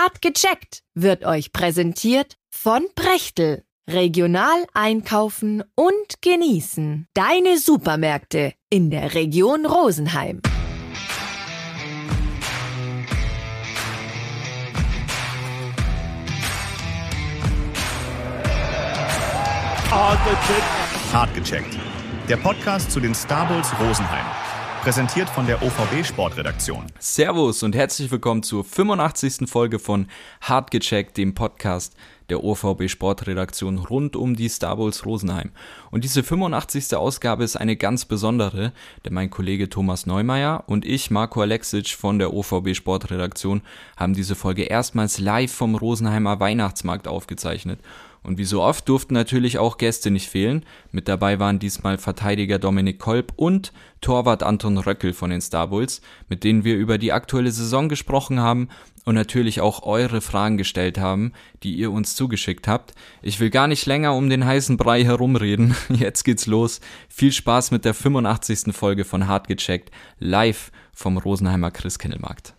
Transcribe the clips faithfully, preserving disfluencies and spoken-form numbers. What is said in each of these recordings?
Hart gecheckt wird euch präsentiert von Prechtl. Regional einkaufen und genießen. Deine Supermärkte in der Region Rosenheim. Hart gecheckt. Hart gecheckt. Der Podcast zu den Star Bulls Rosenheim. Präsentiert von der O V B Sportredaktion. Servus und herzlich willkommen zur fünfundachtzigsten Folge von Hart gecheckt, dem Podcast der O V B Sportredaktion rund um die Star Bulls Rosenheim. Und diese fünfundachtzigste Ausgabe ist eine ganz besondere, denn mein Kollege Thomas Neumeier und ich, Marco Alexic von der O V B Sportredaktion, haben diese Folge erstmals live vom Rosenheimer Weihnachtsmarkt aufgezeichnet. Und wie so oft durften natürlich auch Gäste nicht fehlen. Mit dabei waren diesmal Verteidiger Dominik Kolb und Torwart Anton Röckel von den Star Bulls, mit denen wir über die aktuelle Saison gesprochen haben und natürlich auch eure Fragen gestellt haben, die ihr uns zugeschickt habt. Ich will gar nicht länger um den heißen Brei herumreden. Jetzt geht's los. Viel Spaß mit der fünfundachtzigsten Folge von Hart gecheckt, live vom Rosenheimer Christkindlmarkt.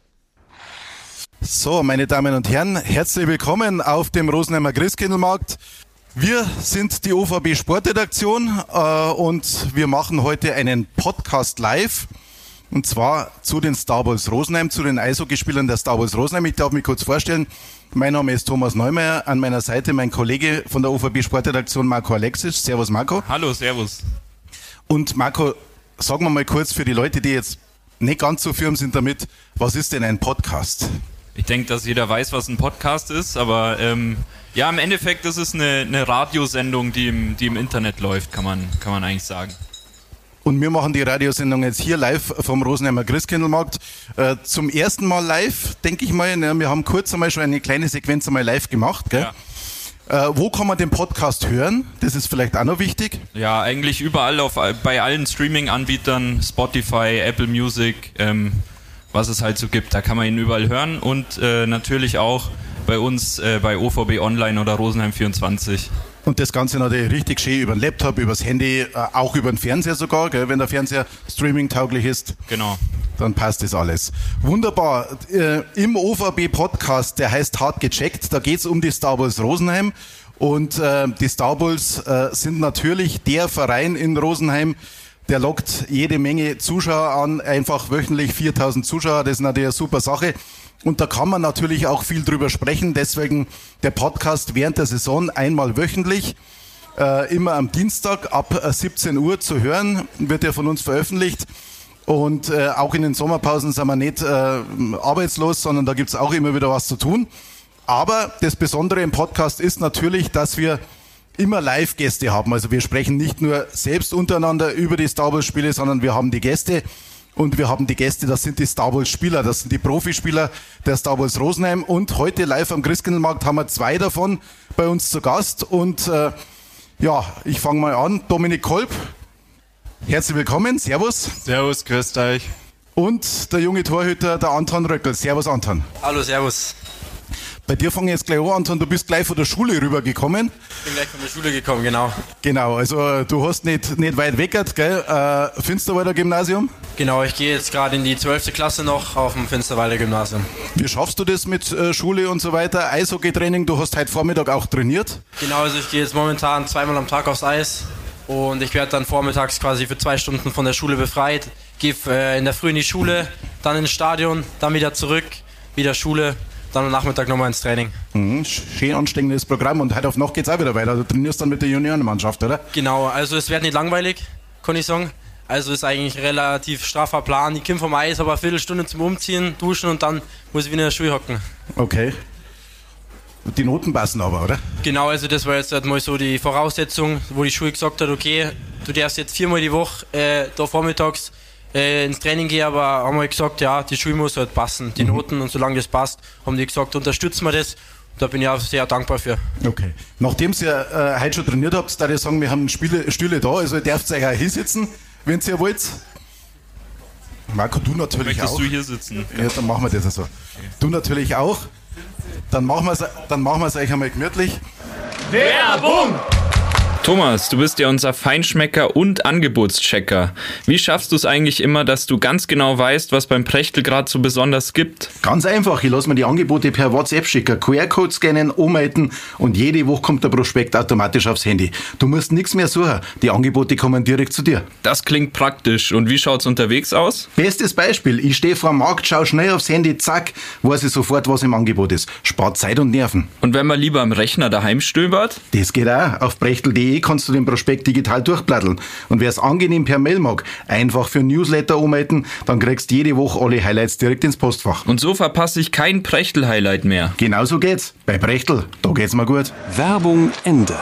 So, meine Damen und Herren, herzlich willkommen auf dem Rosenheimer Christkindlmarkt. Wir sind die O V B Sportredaktion äh, und wir machen heute einen Podcast live. Und zwar zu den Star Bulls Rosenheim, zu den Eishockeyspielern der Star Bulls Rosenheim. Ich darf mich kurz vorstellen, mein Name ist Thomas Neumeier, an meiner Seite mein Kollege von der O V B Sportredaktion Marco Alexic. Servus Marco. Hallo, servus. Und Marco, sagen wir mal kurz für die Leute, die jetzt nicht ganz so firm sind damit, was ist denn ein Podcast? Ich denke, dass jeder weiß, was ein Podcast ist, aber ähm, ja, im Endeffekt ist es eine, eine Radiosendung, die im, die im Internet läuft, kann man, kann man eigentlich sagen. Und wir machen die Radiosendung jetzt hier live vom Rosenheimer Christkindlmarkt. Äh, zum ersten Mal live, denke ich mal. Ne, wir haben kurz einmal schon eine kleine Sequenz einmal live gemacht. Gell? Ja. Äh, wo kann man den Podcast hören? Das ist vielleicht auch noch wichtig. Ja, eigentlich überall, auf, bei allen Streaming-Anbietern, Spotify, Apple Music, ähm, was es halt so gibt. Da kann man ihn überall hören und äh, natürlich auch bei uns äh, bei O V B Online oder Rosenheim vierundzwanzig. Und das Ganze natürlich richtig schön über den Laptop, über das Handy, äh, auch über den Fernseher sogar, gell? Wenn der Fernseher streaming-tauglich ist. Genau. Dann passt das alles. Wunderbar. Äh, Im O V B-Podcast, der heißt Hart gecheckt, da geht es um die Star Bulls Rosenheim. Und äh, die Star Bulls äh, sind natürlich der Verein in Rosenheim, der lockt jede Menge Zuschauer an, einfach wöchentlich viertausend Zuschauer, das ist natürlich eine super Sache. Und da kann man natürlich auch viel drüber sprechen, deswegen der Podcast während der Saison einmal wöchentlich, äh, immer am Dienstag ab siebzehn Uhr zu hören, wird ja von uns veröffentlicht. Und äh, auch in den Sommerpausen sind wir nicht äh, arbeitslos, sondern da gibt's auch immer wieder was zu tun. Aber das Besondere im Podcast ist natürlich, dass wir immer Live-Gäste haben. Also wir sprechen nicht nur selbst untereinander über die Star Bulls-Spiele, sondern wir haben die Gäste und wir haben die Gäste, das sind die Star Bulls-Spieler, das sind die Profispieler der Star Bulls Rosenheim und heute live am Christkindlmarkt haben wir zwei davon bei uns zu Gast und äh, ja, ich fange mal an. Dominik Kolb, herzlich willkommen, servus. Servus, grüßt euch. Und der junge Torhüter, der Anton Röckel. Servus Anton. Hallo, servus. Bei dir fange ich jetzt gleich an, Anton, du bist gleich von der Schule rübergekommen. Ich bin gleich von der Schule gekommen, genau. Genau, also du hast nicht, nicht weit weg, gell? Äh, Finsterwalder Gymnasium? Genau, ich gehe jetzt gerade in die zwölfte Klasse noch auf dem Finsterwalder Gymnasium. Wie schaffst du das mit äh, Schule und so weiter? Eishockeytraining, du hast heute Vormittag auch trainiert? Genau, also ich gehe jetzt momentan zweimal am Tag aufs Eis und ich werde dann vormittags quasi für zwei Stunden von der Schule befreit. Gehe äh, in der Früh in die Schule, dann ins Stadion, dann wieder zurück, wieder Schule. Dann am Nachmittag nochmal ins Training. Mhm, schön anstrengendes Programm und heute auf Nacht geht's auch wieder weiter. Du trainierst dann mit der Juniorenmannschaft, oder? Genau, also es wird nicht langweilig, kann ich sagen. Also ist eigentlich ein relativ straffer Plan. Ich komme vom Eis, aber eine Viertelstunde zum Umziehen, duschen und dann muss ich wieder in der Schule hocken. Okay. Die Noten passen aber, oder? Genau, also das war jetzt halt mal so die Voraussetzung, wo die Schule gesagt hat, okay, du darfst jetzt viermal die Woche äh, da vormittags Äh, ins Training gehe, aber haben wir gesagt, ja, die Schule muss halt passen, die mhm. Noten, und solange das passt, haben die gesagt, unterstützen wir das. Da bin ich auch sehr dankbar für. Okay. Nachdem ihr äh, heute schon trainiert habt, darf ich sagen, wir haben Spiele, Stühle da, also ihr dürft euch auch hinsitzen, wenn ihr wollt. Marco, du natürlich Möchtest auch. du hier sitzen? Ja, dann machen wir das also. Okay. Du natürlich auch. Dann machen wir es dann machen wir es euch einmal gemütlich. Werbung! Thomas, du bist ja unser Feinschmecker und Angebotschecker. Wie schaffst du es eigentlich immer, dass du ganz genau weißt, was beim Prechtl gerade so besonders gibt? Ganz einfach, ich lasse mir die Angebote per WhatsApp schicken, Q R-Code scannen, umhalten und jede Woche kommt der Prospekt automatisch aufs Handy. Du musst nichts mehr suchen, die Angebote kommen direkt zu dir. Das klingt praktisch. Und wie schaut's unterwegs aus? Bestes Beispiel, ich stehe vor dem Markt, schau schnell aufs Handy, zack, weiß ich sofort, was im Angebot ist. Spart Zeit und Nerven. Und wenn man lieber am Rechner daheim stöbert? Das geht auch. Auf prechtl punkt de kannst du den Prospekt digital durchbladdeln. Und wer es angenehm per Mail mag, einfach für Newsletter umhalten, dann kriegst du jede Woche alle Highlights direkt ins Postfach. Und so verpasse ich kein Prechtl-Highlight mehr. Genau so geht's. Bei Prechtl, da geht's mir gut. Werbung Ende.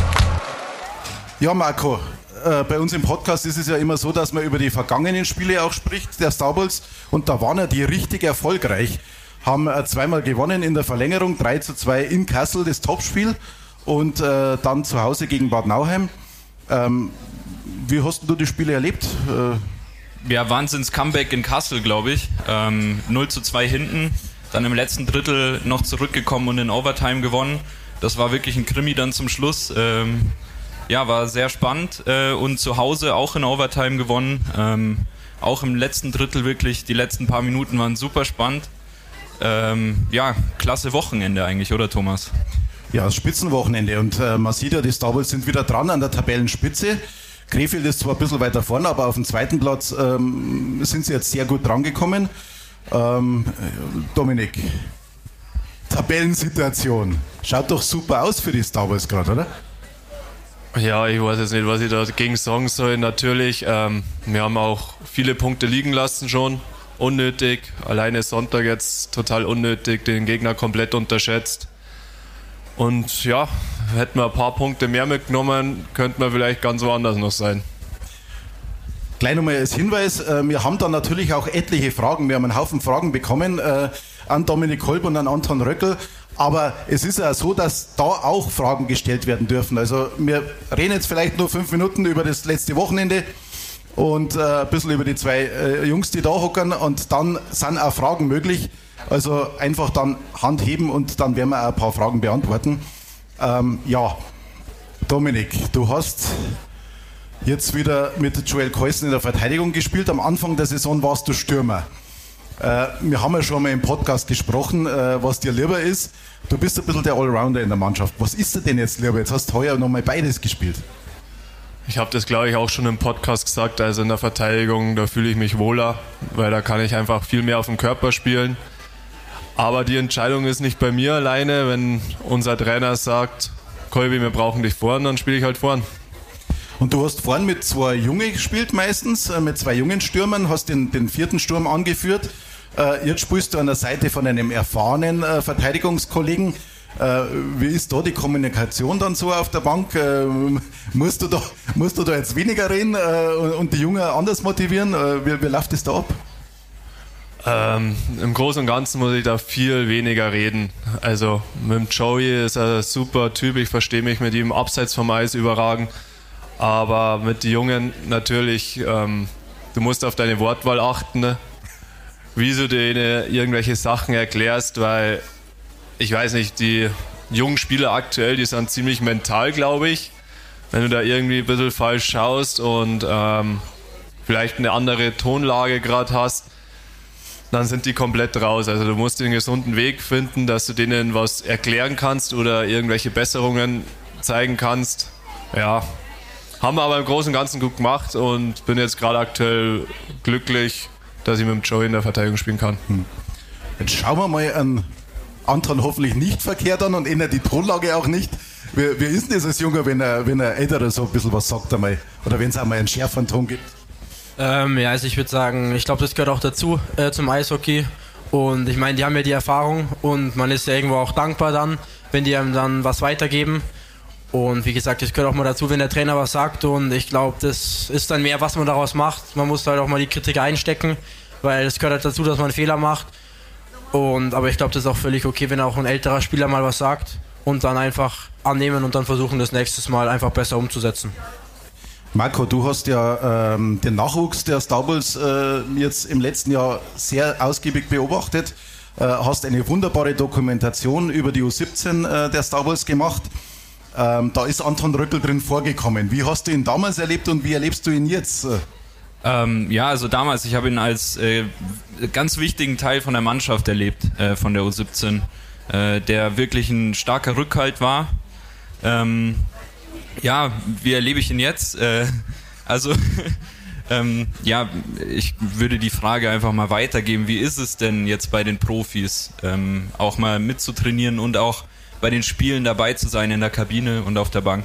Ja, Marco, äh, bei uns im Podcast ist es ja immer so, dass man über die vergangenen Spiele auch spricht, der Star Bulls. Und da waren ja die richtig erfolgreich. Haben äh, zweimal gewonnen in der Verlängerung, drei zu zwei in Kassel, das Topspiel. Und äh, dann zu Hause gegen Bad Nauheim. Ähm, wie hast du die Spiele erlebt? Äh, ja, Wahnsinns-Comeback in Kassel, glaube ich. Ähm, null zu zwei hinten, dann im letzten Drittel noch zurückgekommen und in Overtime gewonnen. Das war wirklich ein Krimi dann zum Schluss. Ähm, ja, war sehr spannend äh, und zu Hause auch in Overtime gewonnen. Ähm, auch im letzten Drittel wirklich, die letzten paar Minuten waren super spannend. Ähm, ja, klasse Wochenende eigentlich, oder Thomas? Ja, das Spitzenwochenende und äh, man sieht ja, die Star Bulls sind wieder dran an der Tabellenspitze. Krefeld ist zwar ein bisschen weiter vorne, aber auf dem zweiten Platz ähm, sind sie jetzt sehr gut drangekommen. Ähm, Dominik, Tabellensituation. Schaut doch super aus für die Star Bulls gerade, oder? Ja, ich weiß jetzt nicht, was ich dagegen sagen soll. Natürlich, ähm, wir haben auch viele Punkte liegen lassen schon. Unnötig. Alleine Sonntag jetzt total unnötig, den Gegner komplett unterschätzt. Und ja, hätten wir ein paar Punkte mehr mitgenommen, könnten wir vielleicht ganz woanders noch sein. Gleich nochmal als Hinweis, äh, wir haben da natürlich auch etliche Fragen. Wir haben einen Haufen Fragen bekommen äh, an Dominik Kolb und an Anton Röckel. Aber es ist ja so, dass da auch Fragen gestellt werden dürfen. Also wir reden jetzt vielleicht nur fünf Minuten über das letzte Wochenende und äh, ein bisschen über die zwei äh, Jungs, die da hockern. Und dann sind auch Fragen möglich. Also einfach dann Hand heben und dann werden wir auch ein paar Fragen beantworten. Ähm, ja, Dominik, du hast jetzt wieder mit Joel Keusen in der Verteidigung gespielt. Am Anfang der Saison warst du Stürmer. Äh, wir haben ja schon mal im Podcast gesprochen, äh, was dir lieber ist. Du bist ein bisschen der Allrounder in der Mannschaft. Was ist dir denn jetzt lieber? Jetzt hast du heuer noch mal beides gespielt. Ich habe das, glaube ich, auch schon im Podcast gesagt. Also in der Verteidigung, da fühle ich mich wohler, weil da kann ich einfach viel mehr auf dem Körper spielen. Aber die Entscheidung ist nicht bei mir alleine. Wenn unser Trainer sagt, Kolbi, wir brauchen dich vorn, dann spiele ich halt vorn. Und du hast vorn mit zwei Jungen gespielt meistens, mit zwei jungen Stürmern, hast den, den vierten Sturm angeführt. Jetzt spielst du an der Seite von einem erfahrenen Verteidigungskollegen. Wie ist da die Kommunikation dann so auf der Bank? Musst du da, musst du da jetzt weniger reden und die Jungen anders motivieren? Wie, wie läuft das da ab? Ähm, Im Großen und Ganzen muss ich da viel weniger reden. Also mit dem Joey ist er ein super Typ, ich verstehe mich mit ihm abseits vom Eis überragend. Aber mit den Jungen natürlich, ähm, du musst auf deine Wortwahl achten, ne? Wie du denen irgendwelche Sachen erklärst, weil ich weiß nicht, die jungen Spieler aktuell, die sind ziemlich mental, glaube ich. Wenn du da irgendwie ein bisschen falsch schaust und ähm, vielleicht eine andere Tonlage gerade hast, dann sind die komplett raus. Also du musst den gesunden Weg finden, dass du denen was erklären kannst oder irgendwelche Besserungen zeigen kannst. Ja, haben wir aber im Großen und Ganzen gut gemacht und bin jetzt gerade aktuell glücklich, dass ich mit dem Joey in der Verteidigung spielen kann. Jetzt schauen wir mal an Anton hoffentlich nicht verkehrt an und eher die Tonlage auch nicht. Wie, wie ist denn das als Junger, wenn er, wenn er älterer so ein bisschen was sagt einmal? Oder wenn es einmal einen schärferen Ton gibt? Ähm, ja, also ich würde sagen, ich glaube, das gehört auch dazu äh, zum Eishockey. Und ich meine, die haben ja die Erfahrung und man ist ja irgendwo auch dankbar dann, wenn die einem dann was weitergeben. Und wie gesagt, das gehört auch mal dazu, wenn der Trainer was sagt. Und ich glaube, das ist dann mehr, was man daraus macht. Man muss halt auch mal die Kritik einstecken, weil es gehört halt dazu, dass man einen Fehler macht. Und, aber ich glaube, das ist auch völlig okay, wenn auch ein älterer Spieler mal was sagt und dann einfach annehmen und dann versuchen, das nächstes Mal einfach besser umzusetzen. Marco, du hast ja ähm, den Nachwuchs der Star Bulls äh, jetzt im letzten Jahr sehr ausgiebig beobachtet, äh, hast eine wunderbare Dokumentation über die U siebzehn äh, der Star Bulls gemacht. Ähm, da ist Anton Röckel drin vorgekommen. Wie hast du ihn damals erlebt und wie erlebst du ihn jetzt? Ähm, ja, also damals, ich habe ihn als äh, ganz wichtigen Teil von der Mannschaft erlebt, äh, von der U siebzehn, äh, der wirklich ein starker Rückhalt war. Ähm, ja, wie erlebe ich ihn jetzt? Äh, also, ähm, ja, ich würde die Frage einfach mal weitergeben, wie ist es denn jetzt bei den Profis, ähm, auch mal mitzutrainieren und auch bei den Spielen dabei zu sein in der Kabine und auf der Bank?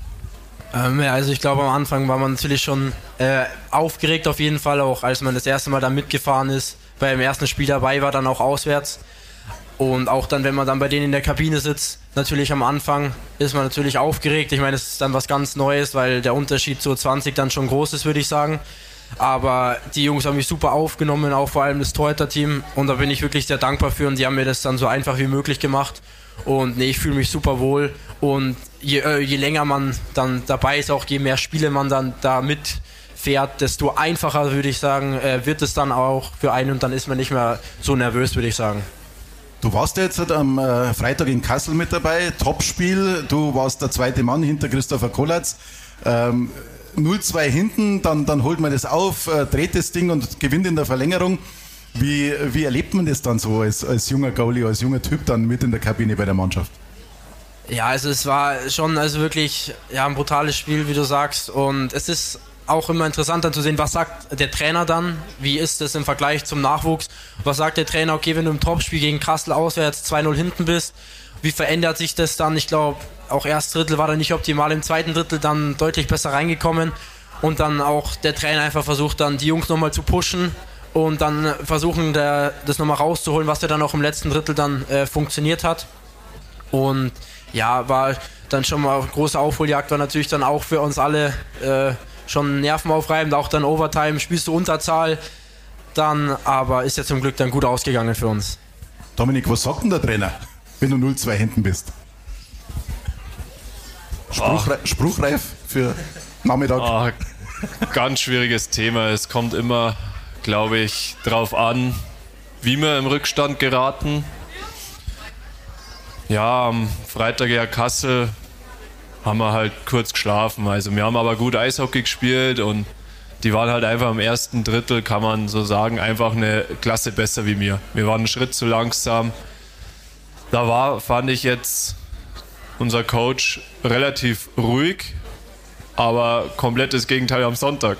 Ähm, ja, also ich glaube, am Anfang war man natürlich schon äh, aufgeregt auf jeden Fall, auch als man das erste Mal da mitgefahren ist, beim ersten Spiel dabei war, dann auch auswärts. Und auch dann, wenn man dann bei denen in der Kabine sitzt, natürlich am Anfang ist man natürlich aufgeregt. Ich meine, es ist dann was ganz Neues, weil der Unterschied zu zwanzig dann schon groß ist, würde ich sagen. Aber die Jungs haben mich super aufgenommen, auch vor allem das Torhüter-Team. Und da bin ich wirklich sehr dankbar für und die haben mir das dann so einfach wie möglich gemacht. Und nee, ich fühle mich super wohl. Und je, äh, je länger man dann dabei ist, auch je mehr Spiele man dann da mitfährt, desto einfacher, würde ich sagen, äh, wird es dann auch für einen und dann ist man nicht mehr so nervös, würde ich sagen. Du warst ja jetzt am äh, Freitag in Kassel mit dabei, Topspiel, du warst der zweite Mann hinter Christopher Kollatz. Ähm, null zwei hinten, dann, dann holt man das auf, äh, dreht das Ding und gewinnt in der Verlängerung. Wie, wie erlebt man das dann so als, als junger Goalie, als junger Typ dann mit in der Kabine bei der Mannschaft? Ja, also es war schon also wirklich ja, ein brutales Spiel, wie du sagst. Und es ist auch immer interessant dann zu sehen, was sagt der Trainer dann, wie ist es im Vergleich zum Nachwuchs, was sagt der Trainer, okay, wenn du im Topspiel gegen Kassel auswärts zwei null hinten bist, wie verändert sich das dann? Ich glaube, auch erstes Drittel war da nicht optimal, im zweiten Drittel dann deutlich besser reingekommen und dann auch der Trainer einfach versucht dann die Jungs nochmal zu pushen und dann versuchen der, das nochmal rauszuholen, was ja dann auch im letzten Drittel dann äh, funktioniert hat. Und ja, war dann schon mal eine große Aufholjagd, war natürlich dann auch für uns alle äh, schon nervenaufreibend, auch dann Overtime, spielst du Unterzahl, dann, aber ist ja zum Glück dann gut ausgegangen für uns. Dominik, was sagt denn der Trainer, wenn du null zwei hinten bist? Spruchre- Spruchreif für Nachmittag? Ah, ganz schwieriges Thema. Es kommt immer, glaube ich, drauf an, wie wir im Rückstand geraten. Ja, am Freitag ja Kassel haben wir halt kurz geschlafen. Also wir haben aber gut Eishockey gespielt und die waren halt einfach im ersten Drittel, kann man so sagen, einfach eine Klasse besser wie mir. Wir waren einen Schritt zu langsam. Da war, fand ich jetzt, unser Coach relativ ruhig, aber komplettes Gegenteil am Sonntag.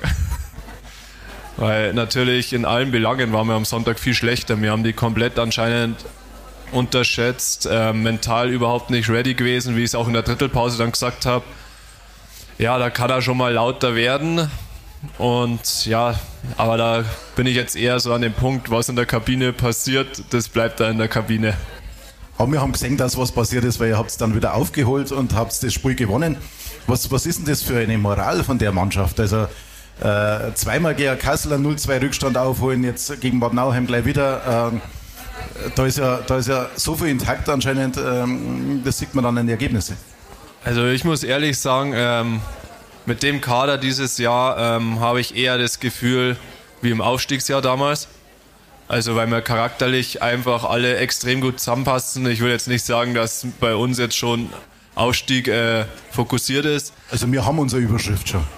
Weil natürlich in allen Belangen waren wir am Sonntag viel schlechter. Wir haben die komplett anscheinend unterschätzt, äh, mental überhaupt nicht ready gewesen, wie ich es auch in der Drittelpause dann gesagt habe. Ja, da kann er schon mal lauter werden und ja, aber da bin ich jetzt eher so an dem Punkt, was in der Kabine passiert, das bleibt da in der Kabine. Aber wir haben gesehen, dass was passiert ist, weil ihr habt es dann wieder aufgeholt und habt das Spiel gewonnen. Was, was ist denn das für eine Moral von der Mannschaft? Also äh, zweimal gegen Kassel einen null zwei Rückstand aufholen, jetzt gegen Bad Nauheim gleich wieder. Äh, Da ist, ja, da ist ja so viel intakt anscheinend, ähm, das sieht man dann in den Ergebnissen. Also ich muss ehrlich sagen, ähm, mit dem Kader dieses Jahr ähm, habe ich eher das Gefühl wie im Aufstiegsjahr damals. Also weil wir charakterlich einfach alle extrem gut zusammenpassen. Ich will jetzt nicht sagen, dass bei uns jetzt schon Aufstieg äh, fokussiert ist. Also wir haben unsere Überschrift schon.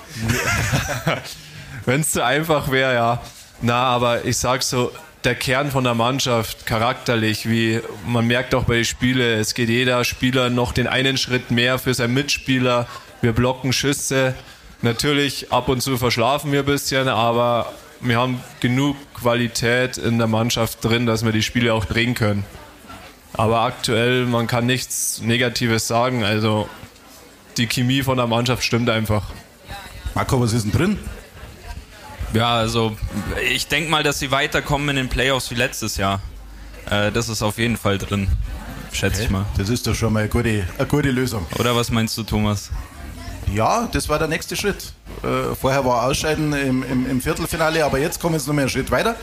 Wenn es so einfach wäre, ja. Na, aber ich sag so, der Kern von der Mannschaft, charakterlich, wie man merkt auch bei den Spielen, es geht jeder Spieler noch den einen Schritt mehr für seinen Mitspieler. Wir blocken Schüsse. Natürlich, ab und zu verschlafen wir ein bisschen, aber wir haben genug Qualität in der Mannschaft drin, dass wir die Spiele auch drehen können. Aber aktuell, man kann nichts Negatives sagen. Also die Chemie von der Mannschaft stimmt einfach. Marco, was ist denn drin? Ja, also ich denke mal, dass sie weiterkommen in den Playoffs wie letztes Jahr. Äh, das ist auf jeden Fall drin, schätze okay. ich mal. Das ist doch schon mal eine gute, eine gute Lösung. Oder was meinst du, Thomas? Ja, das war der nächste Schritt. Äh, vorher war Ausscheiden im, im, im Viertelfinale, aber jetzt kommen wir jetzt noch mal einen Schritt weiter.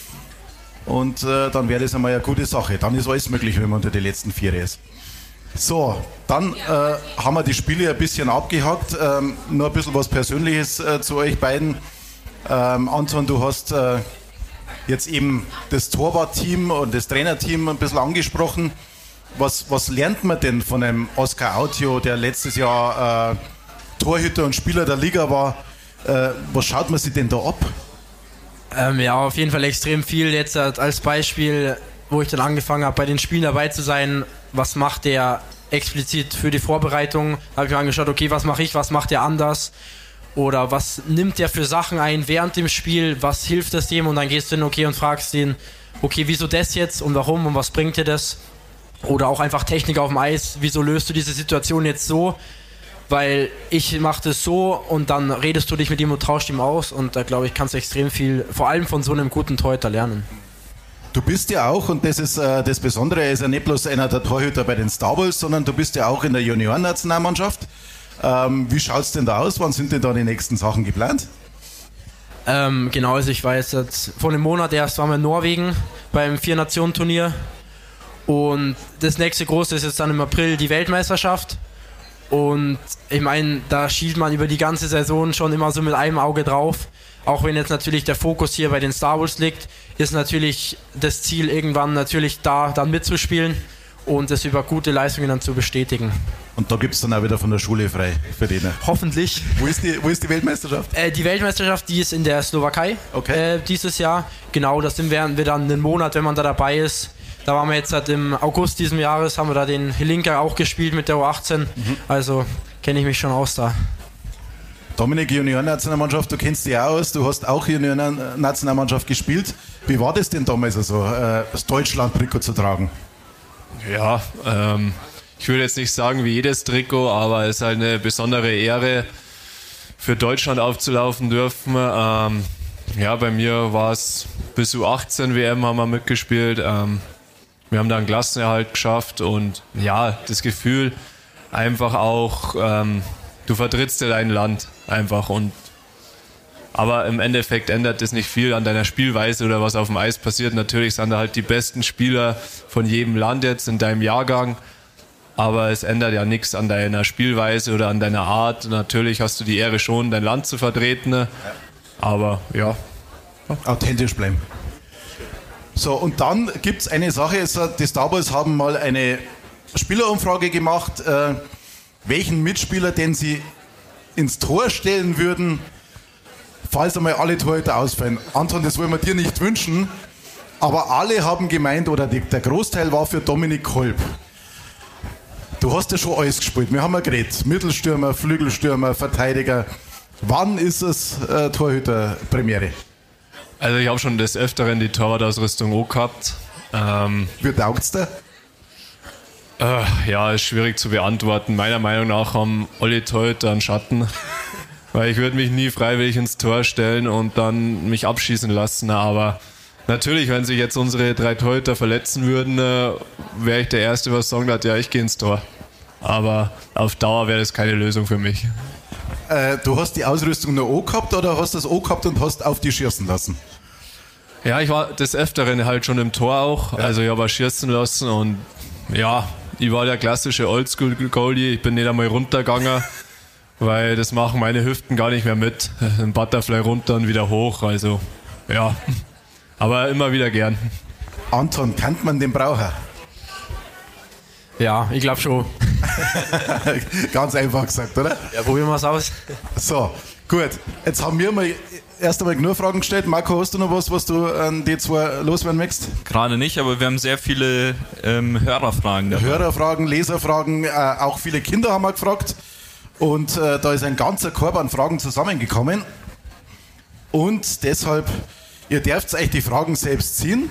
Und äh, dann wäre das einmal eine gute Sache. Dann ist alles möglich, wenn man unter die letzten vier ist. So, dann äh, haben wir die Spiele ein bisschen abgehakt. Ähm, nur ein bisschen was Persönliches äh, zu euch beiden. Ähm, Anton, du hast äh, jetzt eben das Torwartteam und das Trainerteam ein bisschen angesprochen. was, was lernt man denn von einem Oscar Autio, der letztes Jahr äh, Torhüter und Spieler der Liga war? Äh, was schaut man sich denn da ab? Ähm, ja, auf jeden Fall extrem viel. Jetzt als Beispiel, wo ich dann angefangen habe, bei den Spielen dabei zu sein, was macht der explizit für die Vorbereitung? Habe ich mir angeschaut, okay, was mache ich, was macht der anders? Oder was nimmt der für Sachen ein während dem Spiel? Was hilft es dem? Und dann gehst du hin, okay, und fragst ihn, okay, wieso das jetzt und warum und was bringt dir das? Oder auch einfach Technik auf dem Eis, wieso löst du diese Situation jetzt so? Weil ich mache das so und dann redest du dich mit ihm und tauschst ihm aus und da glaube ich, kannst du extrem viel, vor allem von so einem guten Torhüter lernen. Du bist ja auch, und das ist äh, das Besondere, er ist ja nicht bloß einer der Torhüter bei den Star Bulls, sondern du bist ja auch in der Juniorennationalmannschaft. Ähm, wie schaut es denn da aus? Wann sind denn da die nächsten Sachen geplant? Ähm, genau, also ich war jetzt, jetzt vor einem Monat erst waren wir in Norwegen beim Vier-Nationen-Turnier und das nächste große ist jetzt dann im April die Weltmeisterschaft. Und ich meine, da schielt man über die ganze Saison schon immer so mit einem Auge drauf. Auch wenn jetzt natürlich der Fokus hier bei den Star Bulls liegt, ist natürlich das Ziel irgendwann natürlich da dann mitzuspielen und das über gute Leistungen dann zu bestätigen. Und da gibt es dann auch wieder von der Schule frei für den. Hoffentlich. Wo ist die, wo ist die Weltmeisterschaft? Äh, die Weltmeisterschaft, die ist in der Slowakei okay. äh, dieses Jahr. Genau, das sind wir, wir dann einen Monat, wenn man da dabei ist. Da waren wir jetzt halt im August diesen Jahres, haben wir da den Helinka auch gespielt mit der U achtzehn. Mhm. Also kenne ich mich schon aus da. Dominik, Juniorennationalmannschaft, du kennst dich auch aus, du hast auch Juniorennationalmannschaft gespielt. Wie war das denn damals so, also, das Deutschland-Trikot zu tragen? Ja, ähm, ich würde jetzt nicht sagen wie jedes Trikot, aber es ist halt eine besondere Ehre, für Deutschland aufzulaufen dürfen. Ähm, ja, bei mir war es bis U achtzehn W M haben wir mitgespielt. Ähm, Wir haben da einen Klassenerhalt geschafft und ja, das Gefühl einfach auch, ähm, du vertrittst dir dein Land einfach und aber im Endeffekt ändert das nicht viel an deiner Spielweise oder was auf dem Eis passiert. Natürlich sind da halt die besten Spieler von jedem Land jetzt in deinem Jahrgang, aber es ändert ja nichts an deiner Spielweise oder an deiner Art. Natürlich hast du die Ehre schon, dein Land zu vertreten, aber ja. Authentisch bleiben. So, und dann gibt es eine Sache, die Star Bulls haben mal eine Spielerumfrage gemacht, äh, welchen Mitspieler denn sie ins Tor stellen würden, falls einmal alle Torhüter ausfallen. Anton, das wollen wir dir nicht wünschen, aber alle haben gemeint, oder die, der Großteil war für Dominik Kolb. Du hast ja schon alles gespielt, wir haben ja geredet, Mittelstürmer, Flügelstürmer, Verteidiger. Wann ist es äh, Torhüter-Premiere? Also ich habe schon des Öfteren die Torwartausrüstung auch gehabt. Ähm, Wie taugt's dir? Äh, ja, ist schwierig zu beantworten. Meiner Meinung nach haben alle Torhüter einen Schatten. Weil ich würde mich nie freiwillig ins Tor stellen und dann mich abschießen lassen. Aber natürlich, wenn sich jetzt unsere drei Torhüter verletzen würden, äh, wäre ich der Erste, was sagen hat, ja, ich gehe ins Tor. Aber auf Dauer wäre das keine Lösung für mich. Äh, du hast die Ausrüstung nur O gehabt oder hast das O gehabt und hast auf die schießen lassen? Ja, ich war des Öfteren halt schon im Tor auch. Ja. Also ich habe schießen lassen und ja, ich war der klassische Oldschool-Goalie. Ich bin nicht einmal runtergegangen, weil das machen meine Hüften gar nicht mehr mit. Ein Butterfly runter und wieder hoch. Also ja, aber immer wieder gern. Anton, kennt man den Braucher? Ja, ich glaube schon. Ganz einfach gesagt, oder? Ja, probieren wir es aus. So, gut. Jetzt haben wir mal erst einmal genug Fragen gestellt. Marco, hast du noch was, was du an die zwei loswerden möchtest? Gerade nicht, aber wir haben sehr viele ähm, Hörerfragen. Dabei. Hörerfragen, Leserfragen, äh, auch viele Kinder haben wir gefragt. Und äh, da ist ein ganzer Korb an Fragen zusammengekommen. Und deshalb, ihr dürft euch die Fragen selbst ziehen.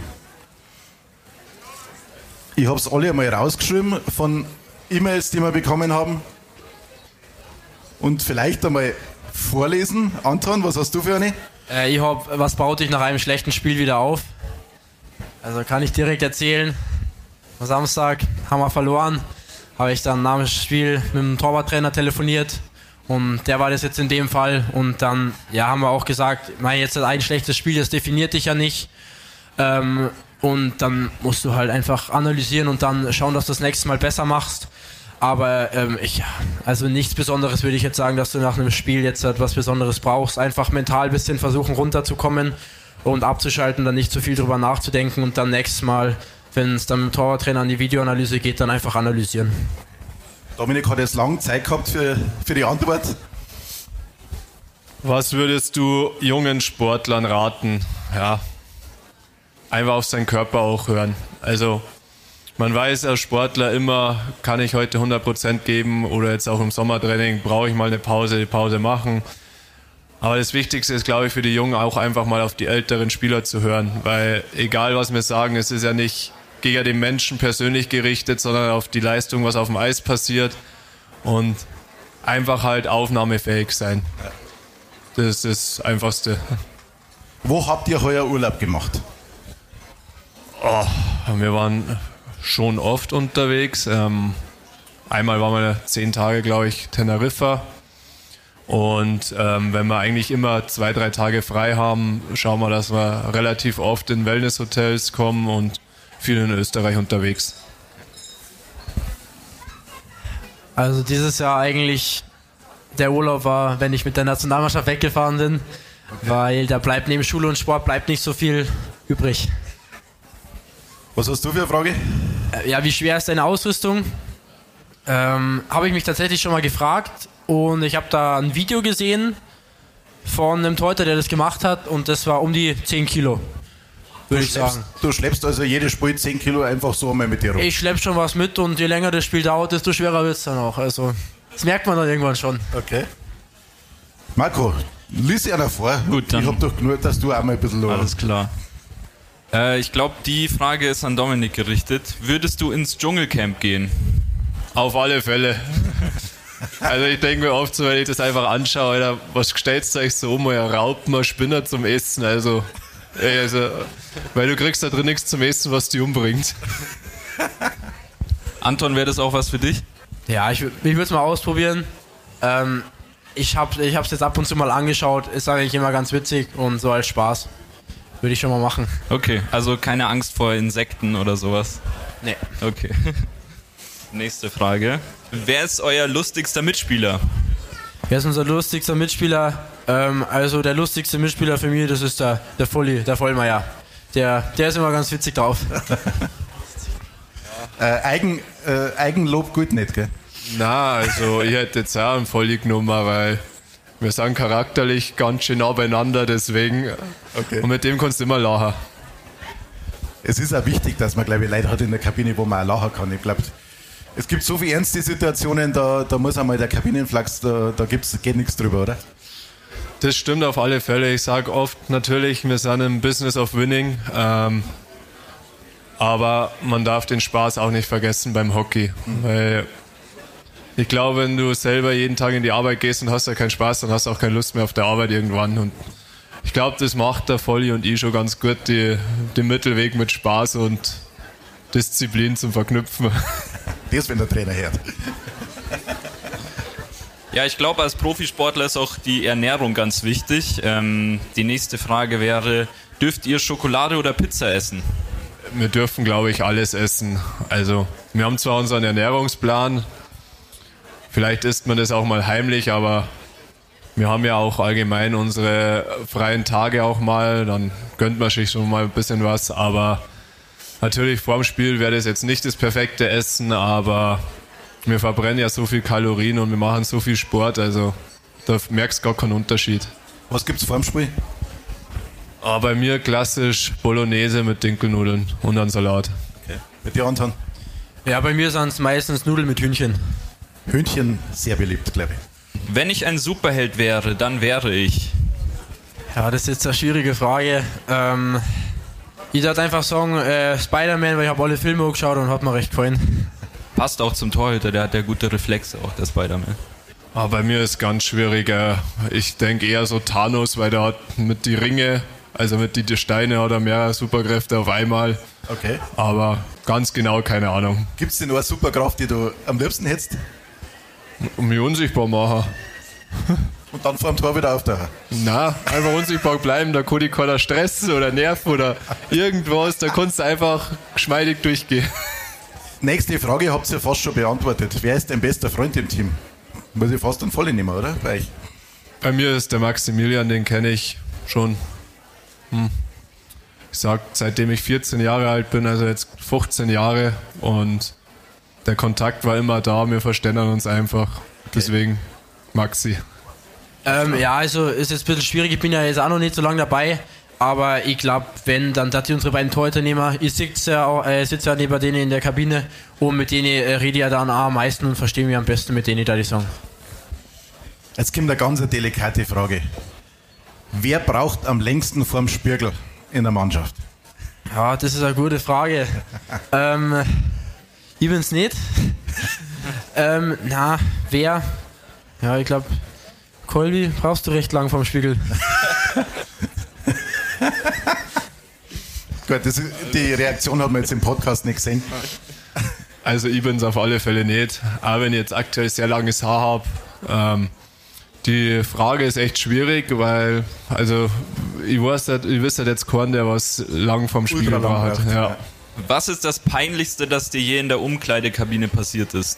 Ich habe es alle einmal rausgeschrieben von E-Mails, die wir bekommen haben. Und vielleicht einmal vorlesen. Anton, was hast du für eine? Äh, ich habe, was baut dich nach einem schlechten Spiel wieder auf? Also kann ich direkt erzählen. Am Samstag haben wir verloren. Habe ich dann nach dem Spiel mit dem Torwarttrainer telefoniert. Und der war das jetzt in dem Fall. Und dann ja, haben wir auch gesagt, mein, jetzt ein schlechtes Spiel, das definiert dich ja nicht. Ähm, Und dann musst du halt einfach analysieren und dann schauen, dass du das nächste Mal besser machst. Aber ähm, ich, also nichts Besonderes würde ich jetzt sagen, dass du nach einem Spiel jetzt etwas Besonderes brauchst. Einfach mental ein bisschen versuchen runterzukommen und abzuschalten, dann nicht zu viel drüber nachzudenken und dann nächstes Mal wenn es dann mit dem Torwarttrainer an die Videoanalyse geht, dann einfach analysieren. Dominik hat jetzt lange Zeit gehabt für, für die Antwort. Was würdest du jungen Sportlern raten? Ja, einfach auf seinen Körper auch hören. Also man weiß als Sportler immer, kann ich heute hundert Prozent geben oder jetzt auch im Sommertraining, brauche ich mal eine Pause, die Pause machen. Aber das Wichtigste ist, glaube ich, für die Jungen auch einfach mal auf die älteren Spieler zu hören, weil egal was wir sagen, es ist ja nicht gegen den Menschen persönlich gerichtet, sondern auf die Leistung, was auf dem Eis passiert und einfach halt aufnahmefähig sein. Das ist das Einfachste. Wo habt ihr heuer Urlaub gemacht? Oh, wir waren schon oft unterwegs. Ähm, einmal waren wir zehn Tage, glaube ich, Teneriffa. Und ähm, wenn wir eigentlich immer zwei, drei Tage frei haben, schauen wir, dass wir relativ oft in Wellnesshotels kommen und viel in Österreich unterwegs. Also dieses Jahr eigentlich der Urlaub war, wenn ich mit der Nationalmannschaft weggefahren bin, okay. Weil da bleibt neben Schule und Sport bleibt nicht so viel übrig. Was hast du für eine Frage? Ja, wie schwer ist deine Ausrüstung? Ähm, habe ich mich tatsächlich schon mal gefragt und ich habe da ein Video gesehen von einem Torhüter, der das gemacht hat und das war um die zehn Kilo, würde ich sagen. Du schleppst also jedes Spiel zehn Kilo einfach so einmal mit dir rum? Ich schlepp schon was mit und je länger das Spiel dauert, desto schwerer wird es dann auch. Also das merkt man dann irgendwann schon. Okay. Marco, lies einer vor. Gut, dann. Ich hab doch genug, dass du auch mal ein bisschen... Alles klar. Äh, ich glaube, die Frage ist an Dominik gerichtet. Würdest du ins Dschungelcamp gehen? Auf alle Fälle. Also ich denke mir oft so, wenn ich das einfach anschaue, Alter, was stellst du euch so um, euer Raupen, ein Spinner zum Essen, also, ey, also, weil du kriegst da drin nichts zum Essen, was dich umbringt. Anton, wäre das auch was für dich? Ja, ich, ich würde es mal ausprobieren. Ähm, ich habe ich es jetzt ab und zu mal angeschaut, ist eigentlich immer ganz witzig und so als Spaß. Würde ich schon mal machen. Okay, also keine Angst vor Insekten oder sowas? Nee. Okay. Nächste Frage. Wer ist euer lustigster Mitspieler? Wer ist unser lustigster Mitspieler? Ähm, also der lustigste Mitspieler für mich, das ist der, der Volli, der Vollmeier. Der, der ist immer ganz witzig drauf. äh, Eigen, äh, Eigenlob gut nicht, gell? Na, also ich hätte jetzt auch einen Volli genommen, weil wir sind charakterlich ganz schön nah beieinander, deswegen. Okay. Und mit dem kannst du immer lachen. Es ist auch wichtig, dass man, glaube ich, Leute hat in der Kabine, wo man auch lachen kann. Ich glaube, es gibt so viele ernste Situationen, da, da muss einmal der Kabinenflachs, da, da gibt's, geht nichts drüber, oder? Das stimmt auf alle Fälle. Ich sage oft natürlich, wir sind im Business of Winning. Ähm, aber man darf den Spaß auch nicht vergessen beim Hockey. Mhm. Weil ich glaube, wenn du selber jeden Tag in die Arbeit gehst und hast ja keinen Spaß, dann hast du auch keine Lust mehr auf der Arbeit irgendwann. Und ich glaube, das macht der Volli und ich schon ganz gut, die, den Mittelweg mit Spaß und Disziplin zum Verknüpfen. Das, wenn der Trainer hört. Ja, ich glaube, als Profisportler ist auch die Ernährung ganz wichtig. Ähm, die nächste Frage wäre, dürft ihr Schokolade oder Pizza essen? Wir dürfen, glaube ich, alles essen. Also, wir haben zwar unseren Ernährungsplan, vielleicht isst man das auch mal heimlich, aber wir haben ja auch allgemein unsere freien Tage auch mal, dann gönnt man sich schon mal ein bisschen was, aber natürlich vor dem Spiel wäre das jetzt nicht das perfekte Essen, aber wir verbrennen ja so viel Kalorien und wir machen so viel Sport, also da merkst du gar keinen Unterschied. Was gibt's vor dem Spiel? Ah, bei mir klassisch Bolognese mit Dinkelnudeln und einen Salat. Okay. Mit dir, Anton? Ja, bei mir sind es meistens Nudeln mit Hühnchen. Hühnchen sehr beliebt, glaube ich. Wenn ich ein Superheld wäre, dann wäre ich... Ja, das ist jetzt eine schwierige Frage. Ähm, ich würde einfach sagen, äh, Spider-Man, weil ich habe alle Filme angeschaut und hat mir recht gefallen. Passt auch zum Torhüter, der hat ja gute Reflexe, auch der Spider-Man. Ah, bei mir ist ganz schwieriger. Ich denke eher so Thanos, weil der hat mit die Ringe, also mit die, die Steine hat er mehr Superkräfte auf einmal. Okay. Aber ganz genau keine Ahnung. Gibt es denn noch eine Superkraft, die du am liebsten hättest? Um mich unsichtbar machen. Und dann vor dem Tor wieder auftauchen? Na, einfach unsichtbar bleiben, da kann ich keiner stressen oder nerven oder irgendwas, da kannst du einfach geschmeidig durchgehen. Nächste Frage habt ihr ja fast schon beantwortet. Wer ist dein bester Freund im Team? Muss ich fast einen Voll nehmen, oder? Bei euch? Bei mir ist der Maximilian, den kenne ich schon hm, ich sag, seitdem ich vierzehn Jahre alt bin, also jetzt fünfzehn Jahre, und der Kontakt war immer da, wir verstehen uns einfach. Okay. Deswegen Maxi. Ähm, ja, also ist jetzt ein bisschen schwierig, ich bin ja jetzt auch noch nicht so lange dabei, aber ich glaube, wenn, dann dass die unsere beiden Torhüter nehmen. Ich sitze ja, auch, äh, sitz ja neben denen in der Kabine und mit denen äh, rede ich ja dann auch am meisten und verstehe mich am besten mit denen, da ich sagen. Jetzt kommt eine ganz delikate Frage. Wer braucht am längsten vorm Spiegel in der Mannschaft? Ja, das ist eine gute Frage. ähm, ich bin's nicht. ähm, na, wer? Ja, ich glaube, Kolbi brauchst du recht lang vorm Spiegel. Gut, das, die Reaktion hat man jetzt im Podcast nicht gesehen. Also ich bin es auf alle Fälle nicht, auch wenn ich jetzt aktuell sehr langes Haar habe. Ähm, die Frage ist echt schwierig, weil, also ich weiß nicht, ich wüsste jetzt keinen, der was lang vom Spiegel war hat. Ja. Was ist das Peinlichste, das dir je in der Umkleidekabine passiert ist?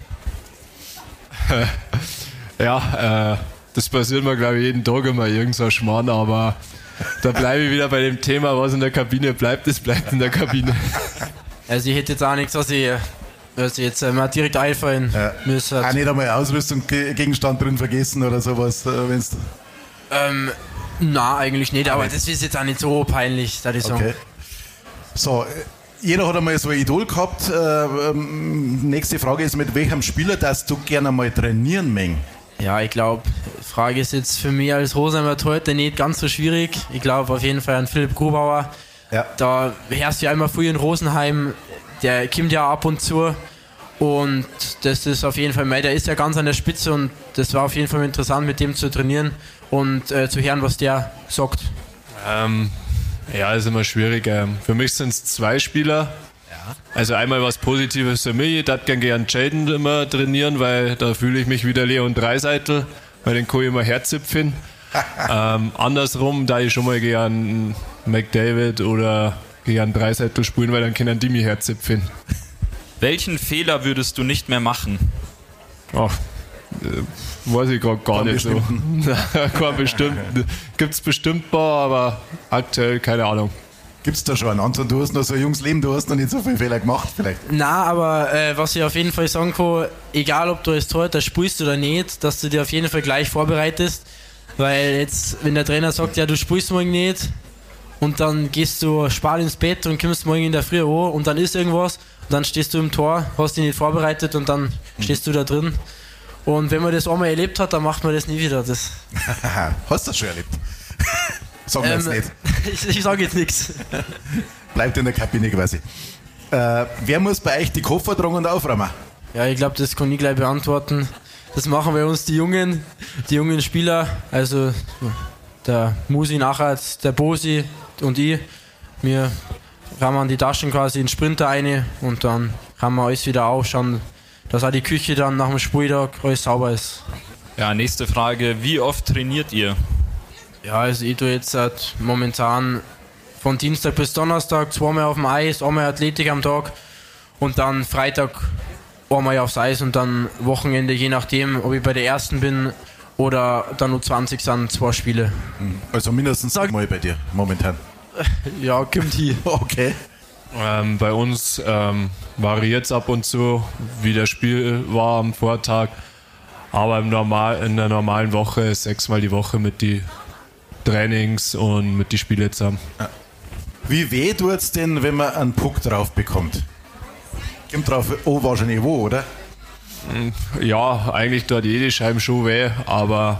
ja, äh, das passiert mir, glaube ich, jeden Tag immer irgend so ein Schmarrn, aber da bleibe ich wieder bei dem Thema, was in der Kabine bleibt, das bleibt in der Kabine. Also ich hätte jetzt auch nichts, was ich, was ich jetzt äh, mal direkt einfallen ja. müsste. Auch nicht einmal Ausrüstungsgegenstand drin vergessen oder sowas, wenn's ähm, na, eigentlich nicht, aber das ist jetzt auch nicht so peinlich, dass ich sagen. Okay. So, jeder hat einmal so ein Idol gehabt. Äh, ähm, nächste Frage ist, mit welchem Spieler darfst du gerne mal trainieren, Meng? Ja, ich glaube, die Frage ist jetzt für mich als Rosenheimer Torhüter nicht ganz so schwierig. Ich glaube auf jeden Fall an Philipp Grubauer. Ja. Da hörst du ja immer früh in Rosenheim, der kommt ja ab und zu. Und das ist auf jeden Fall, der ist ja ganz an der Spitze und das war auf jeden Fall interessant, mit dem zu trainieren und äh, zu hören, was der sagt. Ähm, ja, ist immer schwierig. Ähm, für mich sind es zwei Spieler. Also einmal was Positives für mich, ich würde gerne gern Jaden immer trainieren, weil da fühle ich mich wie der Leon Dreiseitel, weil den kann ich immer herzipfen. ähm, andersrum, da ich schon mal gern McDavid oder gern Dreiseitel spielen, weil dann können die mich herzipfen. Welchen Fehler würdest du nicht mehr machen? Ach, äh, weiß ich gerade gar Kein nicht so. Kein bestimmten. Gibt es bestimmt ein paar, aber aktuell keine Ahnung. Gibt's da schon einen? Anton, du hast noch so ein junges Leben, du hast noch nicht so viele Fehler gemacht vielleicht. Na, aber äh, was ich auf jeden Fall sagen kann, egal ob du als Torhüter spielst oder nicht, dass du dir auf jeden Fall gleich vorbereitest, weil jetzt, wenn der Trainer sagt, ja du spielst morgen nicht und dann gehst du spät ins Bett und kommst morgen in der Früh an und dann ist irgendwas und dann stehst du im Tor, hast dich nicht vorbereitet und dann mhm. stehst du da drin. Und wenn man das einmal erlebt hat, dann macht man das nie wieder. Das hast du das schon erlebt? Sagen wir ähm, jetzt nicht. Ich, ich sage jetzt nichts. Bleibt in der Kabine quasi. Äh, wer muss bei euch die Koffer tragen und aufräumen? Ja, ich glaube, das kann ich gleich beantworten. Das machen bei uns die Jungen, die jungen Spieler, also der Musi nachher, der Bosi und ich. Wir rammen die Taschen quasi in den Sprinter rein und dann haben wir alles wieder aufschauen, dass auch die Küche dann nach dem Spieltag alles sauber ist. Ja, nächste Frage. Wie oft trainiert ihr? Ja, also ich tue jetzt halt momentan von Dienstag bis Donnerstag zweimal auf dem Eis, einmal Athletik am Tag und dann Freitag einmal aufs Eis und dann Wochenende, je nachdem, ob ich bei der ersten bin oder dann U zwanzig sind zwei Spiele. Also mindestens einmal bei dir momentan. Ja, kommt hier. Okay. Ähm, bei uns ähm, variiert es ab und zu, wie das Spiel war am Vortag, aber im Normal, in der normalen Woche sechsmal die Woche mit die Trainings und mit die Spiele zusammen. Wie weh tut es denn, wenn man einen Puck drauf bekommt? Kommt drauf, oh, wahrscheinlich wo, oder? Ja, eigentlich tut jede Scheibe schon weh, aber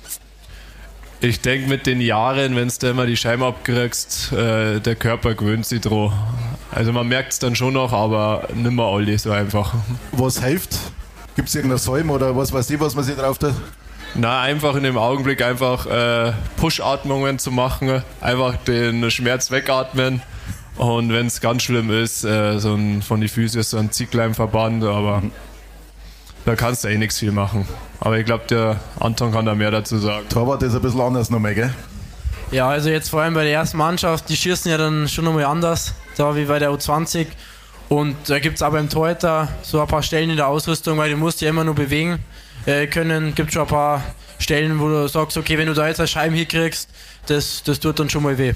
ich denke mit den Jahren, wenn du immer die Scheibe abkriegst, äh, der Körper gewöhnt sich dran. Also man merkt es dann schon noch, aber nicht mehr alle so einfach. Was hilft? Gibt es irgendeine Säum oder was weiß ich, was man sich drauf tut? Na, einfach in dem Augenblick einfach äh, Push-Atmungen zu machen, einfach den Schmerz wegatmen und wenn es ganz schlimm ist, äh, so ein, von die Füße so ein Zickleimverband, aber mhm. da kannst du eh nichts viel machen. Aber ich glaube, der Anton kann da mehr dazu sagen. Torwart ist ein bisschen anders nochmal, gell? Ja, also jetzt vor allem bei der ersten Mannschaft, die schießen ja dann schon nochmal anders, da wie bei der U zwanzig. Und da gibt es auch beim Torhüter so ein paar Stellen in der Ausrüstung, weil du musst ja immer nur bewegen äh, können. Gibt schon ein paar Stellen, wo du sagst, okay, wenn du da jetzt eine Scheibe hinkriegst, das, das tut dann schon mal weh.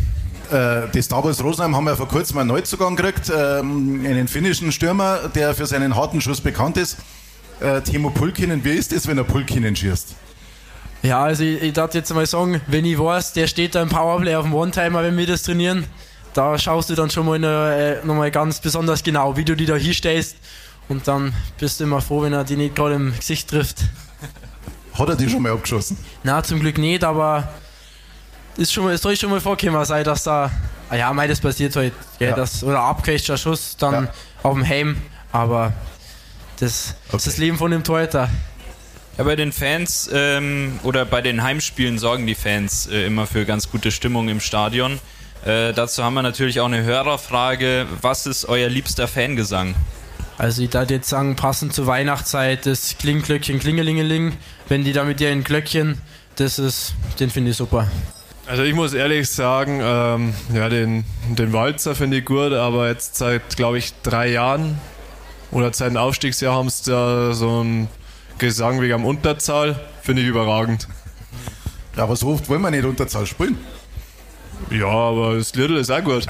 äh, die Star Wars Rosenheim haben ja vor kurzem einen Neuzugang gekriegt, ähm, einen finnischen Stürmer, der für seinen harten Schuss bekannt ist. Äh, Teemu Pulkkinen, wie ist das, wenn er Pulkkinen schießt? Ja, also ich, ich darf jetzt mal sagen, wenn ich weiß, der steht da im Powerplay auf dem One-Timer, wenn wir das trainieren, da schaust du dann schon mal noch, äh, noch mal ganz besonders genau, wie du die da hinstellst, und dann bist du immer froh, wenn er die nicht gerade im Gesicht trifft. Hat er die schon mal abgeschossen? Na, zum Glück nicht, aber ist schon mal, es soll schon mal vorkommen sein, dass da, ah ja, mei, das passiert halt, gell, Ja. das, oder abgecatchter Schuss dann Ja. auf dem Helm, aber das Okay. ist das Leben von dem Torhüter. Ja, bei den Fans ähm, oder bei den Heimspielen sorgen die Fans äh, immer für ganz gute Stimmung im Stadion. Äh, dazu haben wir natürlich auch eine Hörerfrage. Was ist euer liebster Fangesang? Also ich darf jetzt sagen, passend zur Weihnachtszeit, das Klingglöckchen, Klingelingeling, wenn die da mit ihren Glöckchen, das ist, den finde ich super. Also ich muss ehrlich sagen, ähm, ja, den, den Walzer finde ich gut, aber jetzt seit, glaube ich, drei Jahren oder seit dem Aufstiegsjahr haben sie da so ein Gesang wegen am Unterzahl, finde ich überragend. Ja, aber so oft wollen wir nicht Unterzahl spielen. Ja, aber das Lied ist auch gut.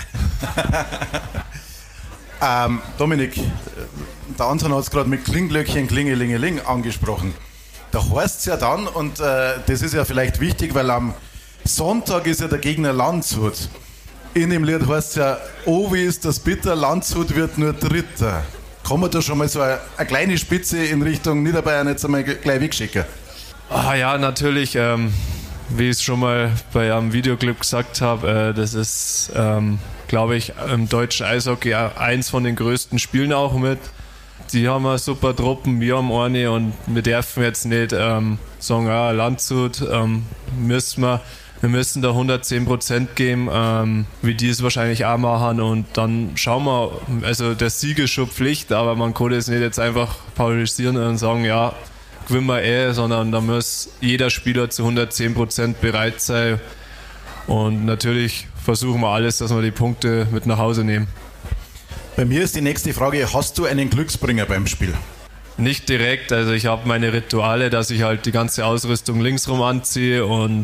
Ähm, Dominik, äh, der Anton hat es gerade mit Klinglöckchen, Klingelingeling angesprochen. Da heißt es ja dann, und äh, das ist ja vielleicht wichtig, weil am Sonntag ist ja der Gegner Landshut. In dem Lied heißt es ja, oh wie ist das bitter, Landshut wird nur Dritter. Kann man da schon mal so eine, eine kleine Spitze in Richtung Niederbayern jetzt einmal gleich wegschicken? Ah ja, natürlich, ähm, wie ich es schon mal bei einem Videoclip gesagt habe, äh, das ist, ähm, glaube ich, im deutschen Eishockey eins von den größten Spielen auch mit. Die haben eine super Truppen, wir haben eine, und wir dürfen jetzt nicht ähm, sagen, ja, Landshut, ähm, müssen wir, wir müssen da hundertzehn Prozent geben, ähm, wie die es wahrscheinlich auch machen, und dann schauen wir, also der Sieg ist schon Pflicht, aber man kann das nicht jetzt einfach pauschalisieren und sagen, ja, gewinnen wir eh, sondern da muss jeder Spieler zu hundertzehn Prozent bereit sein, und natürlich versuchen wir alles, dass wir die Punkte mit nach Hause nehmen. Bei mir ist die nächste Frage, hast du einen Glücksbringer beim Spiel? Nicht direkt, also ich habe meine Rituale, dass ich halt die ganze Ausrüstung linksrum anziehe, und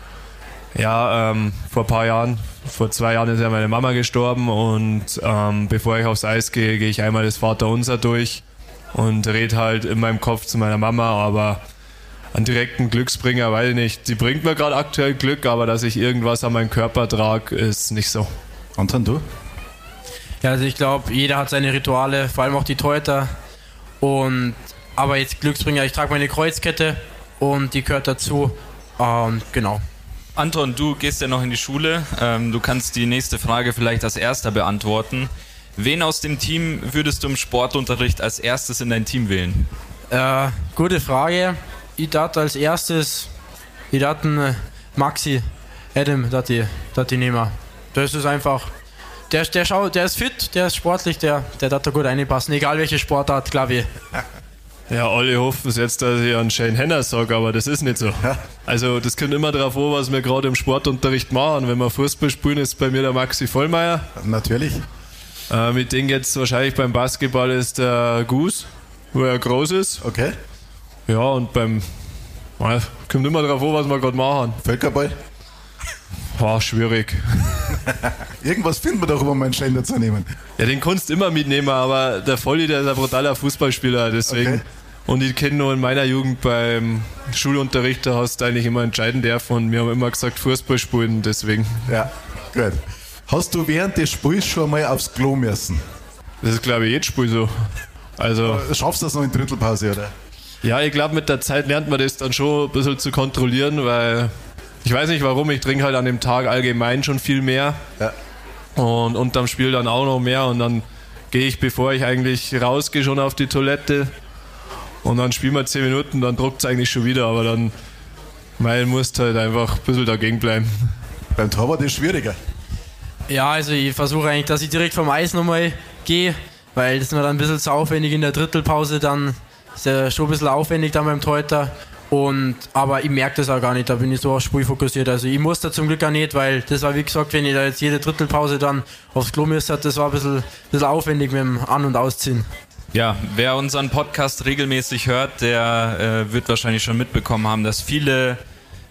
ja, ähm, vor ein paar Jahren, vor zwei Jahren ist ja meine Mama gestorben, und ähm, bevor ich aufs Eis gehe, gehe ich einmal das Vaterunser durch und rede halt in meinem Kopf zu meiner Mama, aber einen direkten Glücksbringer, weiß ich nicht. Die bringt mir gerade aktuell Glück, aber dass ich irgendwas an meinen Körper trage, ist nicht so. Anton, du? Ja, also ich glaube, jeder hat seine Rituale, vor allem auch die Torhüter. Und aber jetzt Glücksbringer, ich trage meine Kreuzkette und die gehört dazu. Und genau. Anton, du gehst ja noch in die Schule. Ähm, du kannst die nächste Frage vielleicht als erster beantworten. Wen aus dem Team würdest du im Sportunterricht als erstes in dein Team wählen? Äh, gute Frage. Ich dachte als erstes, ich dachte äh, Maxi, Adam, dachte ich, dachte ich nehmen. Das ist einfach, der, der, schau, der ist fit, der ist sportlich, der, der darf da gut reinpassen, egal welche Sportart, glaube ich. Ja, alle hoffen es jetzt, dass ich an Shane Henner sage, aber das ist nicht so. Also das kommt immer darauf an, was wir gerade im Sportunterricht machen. Wenn wir Fußball spielen, ist bei mir der Maxi Vollmeier. Natürlich. Äh, mit dem jetzt wahrscheinlich beim Basketball ist der Goose, wo er groß ist. Okay. Ja, und beim, ja, kommt immer darauf an, was wir gerade machen. Völkerball. War schwierig. Irgendwas finden wir doch, um einen Schein dazu nehmen. Ja, den kannst du immer mitnehmen, aber der Volli, der ist ein brutaler Fußballspieler, deswegen. Okay. Und ich kenne nur in meiner Jugend beim Schulunterricht, da hast du eigentlich immer entscheiden dürfen, und wir haben immer gesagt Fußball spielen, deswegen. Ja, gut. Hast du während des Spiels schon mal aufs Klo müssen? Das ist, glaube ich, jedes Spiel so. Also, Schaffst du das noch in Drittelpause, oder? ja, ich glaube, mit der Zeit lernt man das dann schon ein bisschen zu kontrollieren, weil ich weiß nicht warum, ich trinke halt an dem Tag allgemein schon viel mehr. Ja. Und unterm Spiel dann auch noch mehr, und dann gehe ich, bevor ich eigentlich rausgehe, schon auf die Toilette, und dann spielen wir zehn Minuten, dann druckt es eigentlich schon wieder, aber dann mein musst halt einfach ein bisschen dagegen bleiben. Beim Torwart ist es schwieriger. Ja, also ich versuche eigentlich, dass ich direkt vom Eis nochmal gehe, weil das ist mir dann ein bisschen zu aufwendig in der Drittelpause, dann ist ja schon ein bisschen aufwendig dann beim Torhüter. Und, aber ich merke das auch gar nicht, da bin ich so aufs Spiel fokussiert. Also ich muss da zum Glück auch nicht, weil das war wie gesagt, wenn ich da jetzt jede Drittelpause dann aufs Klo müsste, das war ein bisschen, ein bisschen aufwendig mit dem An- und Ausziehen. Ja, wer unseren Podcast regelmäßig hört, der äh, wird wahrscheinlich schon mitbekommen haben, dass viele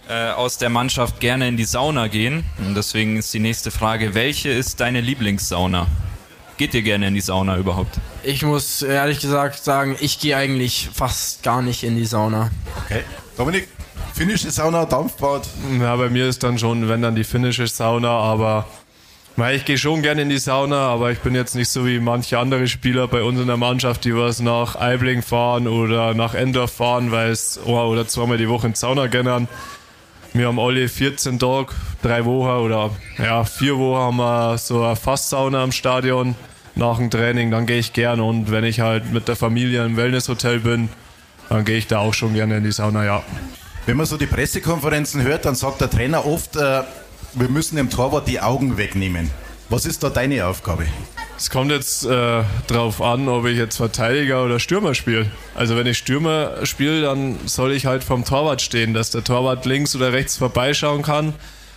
äh, aus der Mannschaft gerne in die Sauna gehen. Und deswegen ist die nächste Frage, welche ist deine Lieblingssauna? Geht ihr gerne in die Sauna überhaupt? Ich muss ehrlich gesagt sagen, ich gehe eigentlich fast gar nicht in die Sauna. Okay. Dominik, finnische Sauna, Dampfbad? Ja, bei mir ist dann schon, wenn dann die finnische Sauna, aber na, ich gehe schon gerne in die Sauna, aber ich bin jetzt nicht so wie manche andere Spieler bei uns in der Mannschaft, die was nach Aibling fahren oder nach Endorf fahren, weil es oh, oder zweimal die Woche in die Sauna gehen. Wir haben alle vierzehn Tage, drei Wochen oder ja, vier Wochen haben wir so eine Fasssauna am Stadion nach dem Training, dann gehe ich gerne und wenn ich halt mit der Familie im Wellnesshotel bin, dann gehe ich da auch schon gerne in die Sauna, ja. Wenn man so die Pressekonferenzen hört, dann sagt der Trainer oft, äh, wir müssen dem Torwart die Augen wegnehmen. Was ist da deine Aufgabe? Es kommt jetzt äh, drauf an, ob ich jetzt Verteidiger oder Stürmer spiele. Also wenn ich Stürmer spiele, dann soll ich halt vom Torwart stehen, dass der Torwart links oder rechts vorbeischauen kann.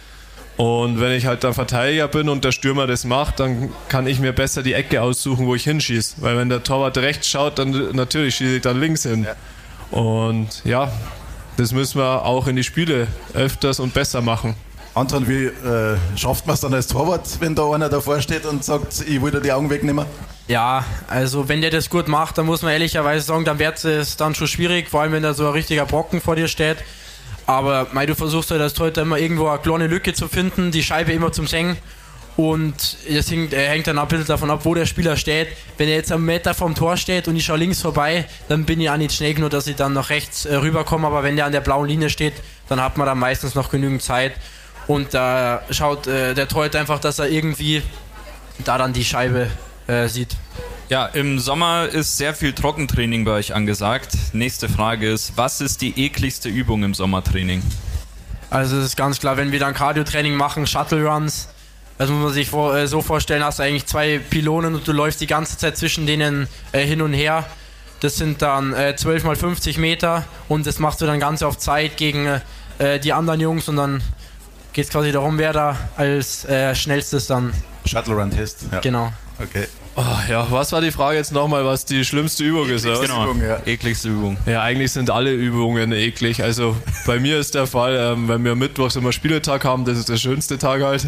Und wenn ich halt dann Verteidiger bin und der Stürmer das macht, dann kann ich mir besser die Ecke aussuchen, wo ich hinschieße. Weil wenn der Torwart rechts schaut, dann natürlich schieße ich dann links hin. Ja. Und ja, das müssen wir auch in die Spiele öfters und besser machen. Anton, wie äh, schafft man es dann als Torwart, wenn da einer davor steht und sagt, ich will dir die Augen wegnehmen? Ja, also wenn der das gut macht, dann muss man ehrlicherweise sagen, dann wird es dann schon schwierig, vor allem wenn da so ein richtiger Brocken vor dir steht. Aber mei, du versuchst halt als Torhüter immer irgendwo eine kleine Lücke zu finden, die Scheibe immer zum Senken. Und das hängt, äh, hängt dann ein bisschen davon ab, wo der Spieler steht. Wenn er jetzt am Meter vom Tor steht und ich schaue links vorbei, dann bin ich auch nicht schnell genug, dass ich dann nach rechts äh, rüberkomme. Aber wenn der an der blauen Linie steht, dann hat man dann meistens noch genügend Zeit. Und da äh, schaut äh, der Torhüter einfach, dass er irgendwie da dann die Scheibe äh, sieht. Ja, im Sommer ist sehr viel Trockentraining bei euch angesagt. Nächste Frage ist, was ist die ekligste Übung im Sommertraining? Also es ist ganz klar, wenn wir dann Cardio-Training machen, Shuttle-Runs, das muss man sich vor, äh, so vorstellen, hast du eigentlich zwei Pylonen und du läufst die ganze Zeit zwischen denen äh, hin und her. Das sind dann äh, zwölf mal fünfzig Meter und das machst du dann ganz auf Zeit gegen äh, die anderen Jungs und dann geht es quasi darum, wer da als äh, schnellstes dann... Shuttle-Run-Test. Ja. Genau. Okay. Oh, ja, was war die Frage jetzt nochmal, was die schlimmste Übung ist? Oder? Genau, Übung, ja. ekligste Übung. Ja, eigentlich sind alle Übungen eklig. Also bei mir ist der Fall, ähm, wenn wir mittwochs immer Spieletag haben, das ist der schönste Tag halt.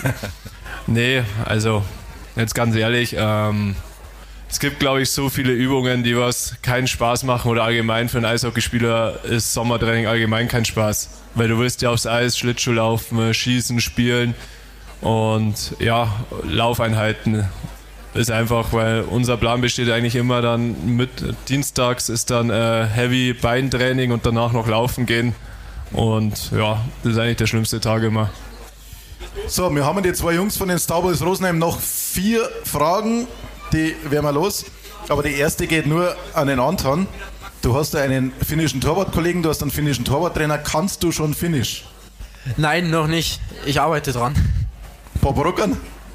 Nee, also jetzt ganz ehrlich, ähm, es gibt glaube ich so viele Übungen, die was keinen Spaß machen oder allgemein für einen Eishockeyspieler ist Sommertraining allgemein kein Spaß. Weil du willst ja aufs Eis, Schlittschuh laufen, schießen, spielen und ja, Laufeinheiten. Ist einfach, weil unser Plan besteht eigentlich immer dann mit dienstags ist dann äh, Heavy Beintraining und danach noch laufen gehen und ja, das ist eigentlich der schlimmste Tag immer. So, wir haben die zwei Jungs von den Star Bulls Rosenheim noch vier Fragen, die werden wir los, aber die erste geht nur an den Anton. Du hast ja einen finnischen Torwartkollegen, du hast einen finnischen Torwarttrainer, kannst du schon Finnisch? Nein, noch nicht. Ich arbeite dran. Popruckern?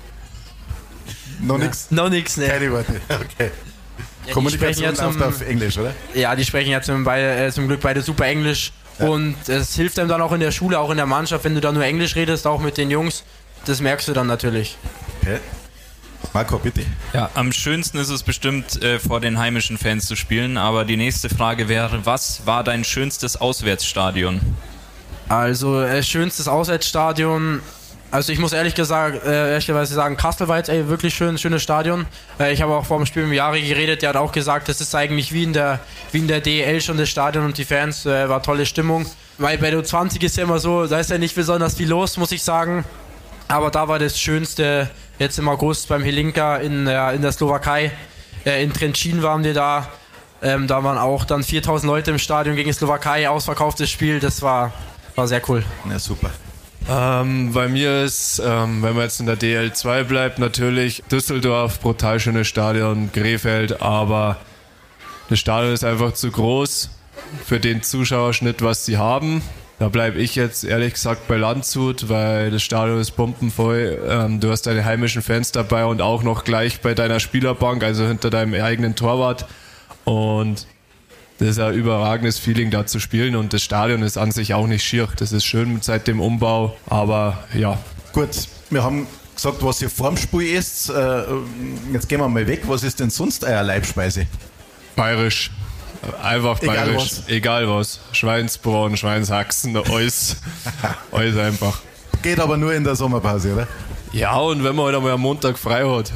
Noch Ja, nichts? noch nichts, ne. Keine Worte. Okay. Ja, Kommunikation ja zum, läuft auf Englisch, oder? Ja, die sprechen ja zum, beide, äh, zum Glück beide super Englisch. Ja. Und es hilft einem dann auch in der Schule, auch in der Mannschaft, wenn du da nur Englisch redest, auch mit den Jungs. Das merkst du dann natürlich. Okay. Marco, bitte. Ja, am schönsten ist es bestimmt, äh, vor den heimischen Fans zu spielen. Aber die nächste Frage wäre, was war dein schönstes Auswärtsstadion? Also, äh, schönstes Auswärtsstadion. Also ich muss ehrlich gesagt, äh, ehrlicherweise sagen, Kassel war jetzt ey, wirklich schön, schönes Stadion. Äh, ich habe auch vor dem Spiel mit Jari geredet, der hat auch gesagt, das ist eigentlich wie in der, wie in der D E L schon das Stadion und die Fans, äh, war tolle Stimmung. Weil bei der U zwanzig ist ja immer so, da ist ja nicht besonders viel los, muss ich sagen. Aber da war das Schönste jetzt im August beim Helinka in, äh, in der Slowakei. Äh, in Trenčín waren wir da. Ähm, da waren auch dann viertausend Leute im Stadion gegen die Slowakei, ausverkauftes Spiel, das war, war sehr cool. Ja, super. Ähm, bei mir ist, ähm, wenn man jetzt in der D L zwei bleibt, natürlich Düsseldorf, brutal schönes Stadion, Krefeld, aber das Stadion ist einfach zu groß für den Zuschauerschnitt, was sie haben. Da bleibe ich jetzt ehrlich gesagt bei Landshut, weil das Stadion ist pumpenvoll. Ähm, du hast deine heimischen Fans dabei und auch noch gleich bei deiner Spielerbank, also hinter deinem eigenen Torwart. Und das ist ein überragendes Feeling, da zu spielen. Und das Stadion ist an sich auch nicht schier. Das ist schön seit dem Umbau, aber ja. Gut, wir haben gesagt, was ihr vorm Spiel isst. Äh, jetzt gehen wir mal weg. Was ist denn sonst eure Leibspeise? Bayerisch. Einfach Egal bayerisch. was. Egal was. Schweinsbraten, Schweinshaxen, alles. Alles einfach. Geht aber nur in der Sommerpause, oder? Ja, und wenn man halt einmal am Montag frei hat.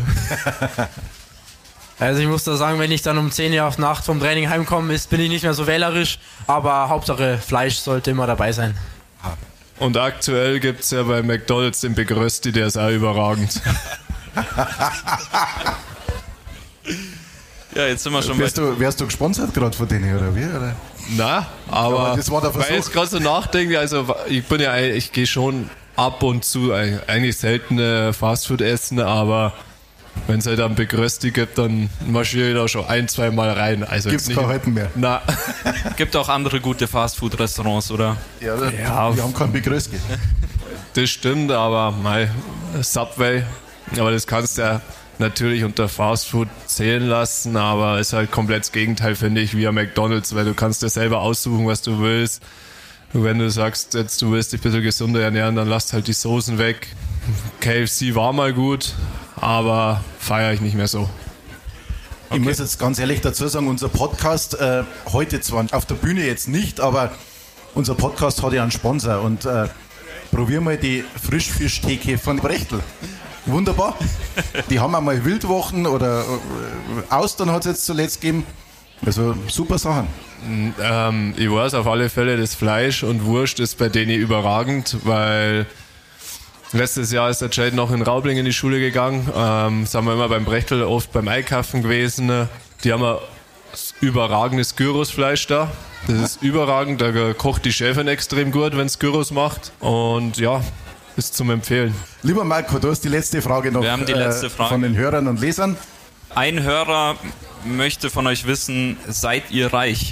Also ich muss da sagen, wenn ich dann um zehn Uhr auf Nacht vom Training heimkomme, ist, bin ich nicht mehr so wählerisch, aber Hauptsache Fleisch sollte immer dabei sein. Und aktuell gibt es ja bei McDonalds den Big Rösti, der ist auch überragend. Ja, jetzt sind wir schon Wärst du, wärst du gesponsert gerade von denen, oder wie? Oder? Na, aber, Aber das war der weil ich Versuch. jetzt gerade so nachdenke, also ich bin ja, ich gehe schon ab und zu, eigentlich selten äh, Fastfood essen, aber wenn es halt einen Big Rösti gibt, dann marschiere ich da schon ein, zwei Mal rein. Also Gibt's jetzt nicht, kein Halten mehr. Na, Gibt auch andere gute Fastfood-Restaurants, oder? Ja, oder? Ja. Wir haben keinen Begriff. das stimmt, aber mei, Subway, aber das kannst du ja natürlich unter Fastfood zählen lassen, aber ist halt komplett das Gegenteil, finde ich, wie am McDonalds, weil du kannst dir selber aussuchen, was du willst. Und wenn du sagst, jetzt du willst dich ein bisschen gesünder ernähren, dann lass halt die Soßen weg. K F C war mal gut, aber feiere ich nicht mehr so. Ich muss jetzt ganz ehrlich dazu sagen, unser Podcast, äh, heute zwar auf der Bühne jetzt nicht, aber unser Podcast hat ja einen Sponsor und äh, probier mal die Frischfischtheke von Brechtel. Wunderbar. Die haben einmal Wildwochen oder äh, Austern hat es jetzt zuletzt gegeben. Also super Sachen. Ähm, ich weiß auf alle Fälle, das Fleisch und Wurst ist bei denen überragend, weil letztes Jahr ist der Jade noch in Raubling in die Schule gegangen. Ähm, sind wir immer beim Brechtel oft beim Einkaufen gewesen. Die haben ein überragendes Gyrosfleisch da. Das ist überragend. Da kocht die Chefin extrem gut, wenn es Gyros macht. Und ja, ist zum Empfehlen. Lieber Marco, du hast die letzte Frage noch Wir haben die letzte äh, Frage. von den Hörern und Lesern. Ein Hörer möchte von euch wissen, seid ihr reich?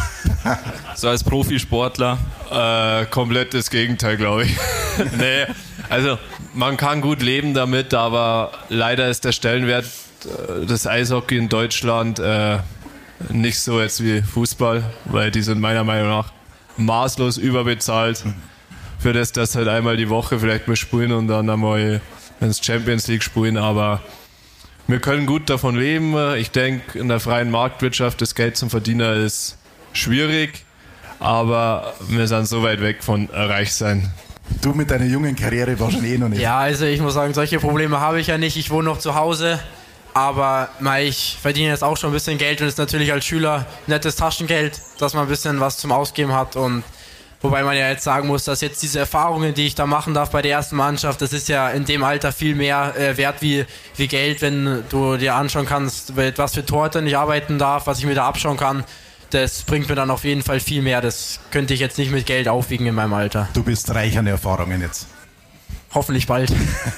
So als Profisportler. Äh, komplett das Gegenteil, glaube ich. Nee, also man kann gut leben damit, aber leider ist der Stellenwert äh, des Eishockey in Deutschland äh, nicht so jetzt wie Fußball, weil die sind meiner Meinung nach maßlos überbezahlt. Für das, dass halt einmal die Woche vielleicht mal spielen und dann einmal ins Champions League spielen, aber wir können gut davon leben. Ich denke, in der freien Marktwirtschaft das Geld zum Verdiener ist schwierig, aber wir sind so weit weg von reich sein. Du mit deiner jungen Karriere wahrscheinlich eh noch nicht. Ja, also ich muss sagen, solche Probleme habe ich ja nicht. Ich wohne noch zu Hause, aber mei, ich verdiene jetzt auch schon ein bisschen Geld und ist natürlich als Schüler nettes Taschengeld, dass man ein bisschen was zum Ausgeben hat. Und wobei man ja jetzt sagen muss, dass jetzt diese Erfahrungen, die ich da machen darf bei der ersten Mannschaft, das ist ja in dem Alter viel mehr äh, wert wie, wie Geld, wenn du dir anschauen kannst, was für Torhüter ich arbeiten darf, was ich mir da abschauen kann. Das bringt mir dann auf jeden Fall viel mehr. Das könnte ich jetzt nicht mit Geld aufwiegen in meinem Alter. Du bist reich an Erfahrungen jetzt. Hoffentlich bald.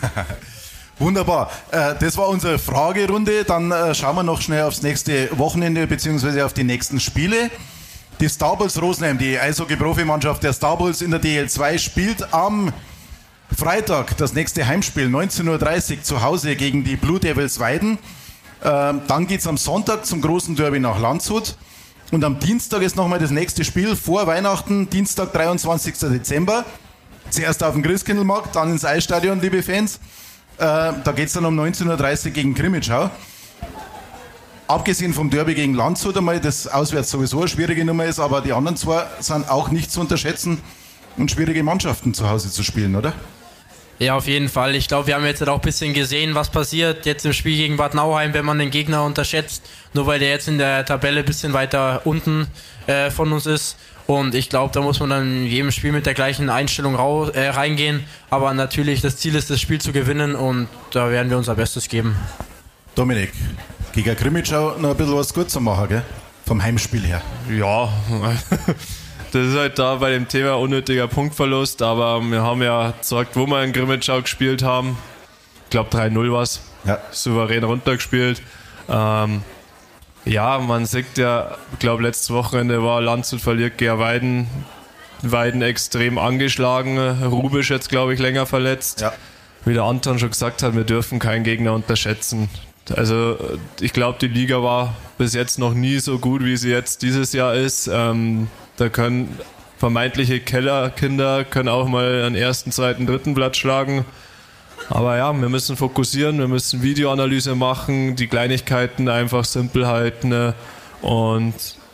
Wunderbar. Äh, das war unsere Fragerunde. Dann äh, schauen wir noch schnell aufs nächste Wochenende bzw. auf die nächsten Spiele. Die Star Bulls Rosenheim, die Eishockey-Profimannschaft der Star Bulls in der D L zwei, spielt am Freitag das nächste Heimspiel, neunzehn Uhr dreißig zu Hause gegen die Blue Devils Weiden. Ähm, dann geht es am Sonntag zum großen Derby nach Landshut. Und am Dienstag ist nochmal das nächste Spiel vor Weihnachten, Dienstag, dreiundzwanzigsten Dezember. Zuerst auf dem Christkindlmarkt, dann ins Eisstadion, liebe Fans. Äh, da geht es dann um neunzehn Uhr dreißig gegen Krimitschau. Abgesehen vom Derby gegen Landshut einmal, das auswärts sowieso eine schwierige Nummer ist, aber die anderen zwei sind auch nicht zu unterschätzen und schwierige Mannschaften zu Hause zu spielen, oder? Ja, auf jeden Fall. Ich glaube, wir haben jetzt auch ein bisschen gesehen, was passiert jetzt im Spiel gegen Bad Nauheim, wenn man den Gegner unterschätzt, nur weil der jetzt in der Tabelle ein bisschen weiter unten äh, von uns ist. Und ich glaube, da muss man dann in jedem Spiel mit der gleichen Einstellung rau- äh, reingehen. Aber natürlich, das Ziel ist, das Spiel zu gewinnen und da werden wir unser Bestes geben. Dominik, gegen Krimitschau noch ein bisschen was gut zu machen, gell? Vom Heimspiel her. Ja, das ist halt da bei dem Thema unnötiger Punktverlust, aber wir haben ja gesagt, wo wir in Krimitschau gespielt haben. Ich glaube drei null war es. Ja. Souverän runtergespielt. Ähm, ja, man sieht ja, ich glaube letztes Wochenende war Landshut verliert gegen Weiden. Weiden extrem angeschlagen. Rubisch jetzt, glaube ich, länger verletzt. Ja. Wie der Anton schon gesagt hat, wir dürfen keinen Gegner unterschätzen. Also ich glaube, die Liga war bis jetzt noch nie so gut, wie sie jetzt dieses Jahr ist. Ähm, da können vermeintliche Kellerkinder können auch mal einen ersten, zweiten, dritten Platz schlagen. Aber ja, wir müssen fokussieren, wir müssen Videoanalyse machen, die Kleinigkeiten einfach simpel halten und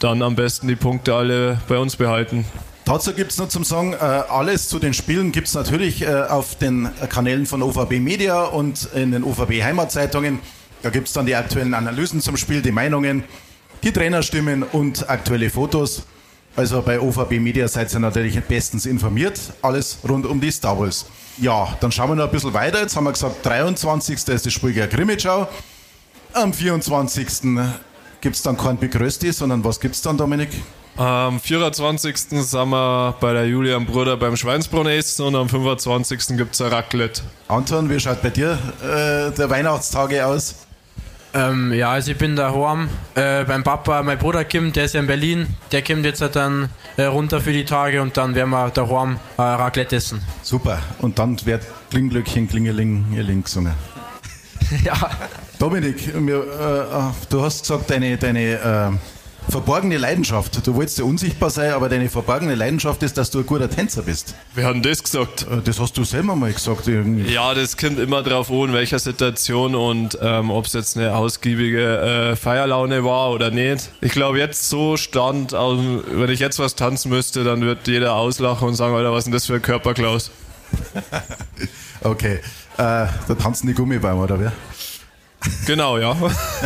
dann am besten die Punkte alle bei uns behalten. Dazu gibt es noch zum Sagen, äh, alles zu den Spielen gibt es natürlich äh, auf den Kanälen von O V B Media und in den O V B Heimatzeitungen. Da gibt es dann die aktuellen Analysen zum Spiel, die Meinungen, die Trainerstimmen und aktuelle Fotos. Also bei O V B Media seid ihr natürlich bestens informiert. Alles rund um die Star Wars. Ja, dann schauen wir noch ein bisschen weiter. Jetzt haben wir gesagt, dreiundzwanzigsten ist das Spiel gegen Grimmitschau. Am vierundzwanzigsten gibt es dann kein Begrößti, sondern was gibt es dann, Dominik? Am vierundzwanzigsten sind wir bei der Julian Bruder beim Schweinsbraten essen und am fünfundzwanzigsten gibt es ein Raclette. Anton, wie schaut bei dir äh, der Weihnachtstage aus? Ähm, ja, also ich bin daheim äh, beim Papa, mein Bruder kommt, der ist ja in Berlin, der kommt jetzt dann äh, runter für die Tage und dann werden wir daheim äh, Raclette essen. Super, und dann wird Klinglöckchen, Klingeling, gesungen. Ja. Dominik, wir, äh, du hast gesagt, deine, deine äh, verborgene Leidenschaft, du wolltest ja unsichtbar sein, aber deine verborgene Leidenschaft ist, dass du ein guter Tänzer bist. Wer hat denn das gesagt? Äh, das hast du selber mal gesagt. Irgendwie. Ja, das kommt immer drauf an, in welcher Situation und ähm, ob es jetzt eine ausgiebige äh, Feierlaune war oder nicht. Ich glaube, jetzt so stand, also, wenn ich jetzt was tanzen müsste, dann wird jeder auslachen und sagen, Alter, was ist denn das für ein Körperklaus? Okay, äh, da tanzen die Gummibäume, oder wer? Genau, ja.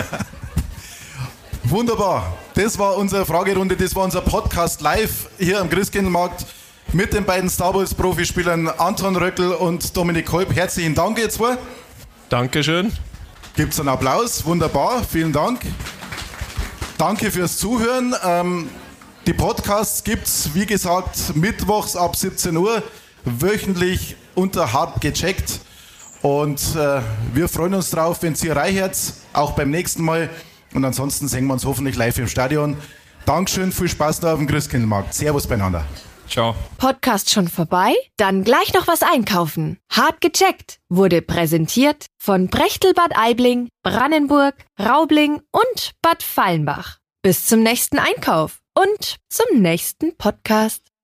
Wunderbar, das war unsere Fragerunde, das war unser Podcast live hier am Christkindlmarkt mit den beiden Star Wars Profispielern Anton Röckl und Dominik Kolb. Herzlichen Dank, ihr zwei. Dankeschön. Gibt es einen Applaus? Wunderbar, vielen Dank. Danke fürs Zuhören. Ähm, die Podcasts gibt es, wie gesagt, mittwochs ab siebzehn Uhr, wöchentlich unter Hart gecheckt. Und äh, wir freuen uns drauf, wenn ihr reinhört, auch beim nächsten Mal. Und ansonsten sehen wir uns hoffentlich live im Stadion. Dankeschön, viel Spaß da auf dem Christkindlmarkt. Servus beieinander. Ciao. Podcast schon vorbei? Dann gleich noch was einkaufen. Hart gecheckt wurde präsentiert von Brechtel Bad Aibling, Brannenburg, Raubling und Bad Fallenbach. Bis zum nächsten Einkauf und zum nächsten Podcast.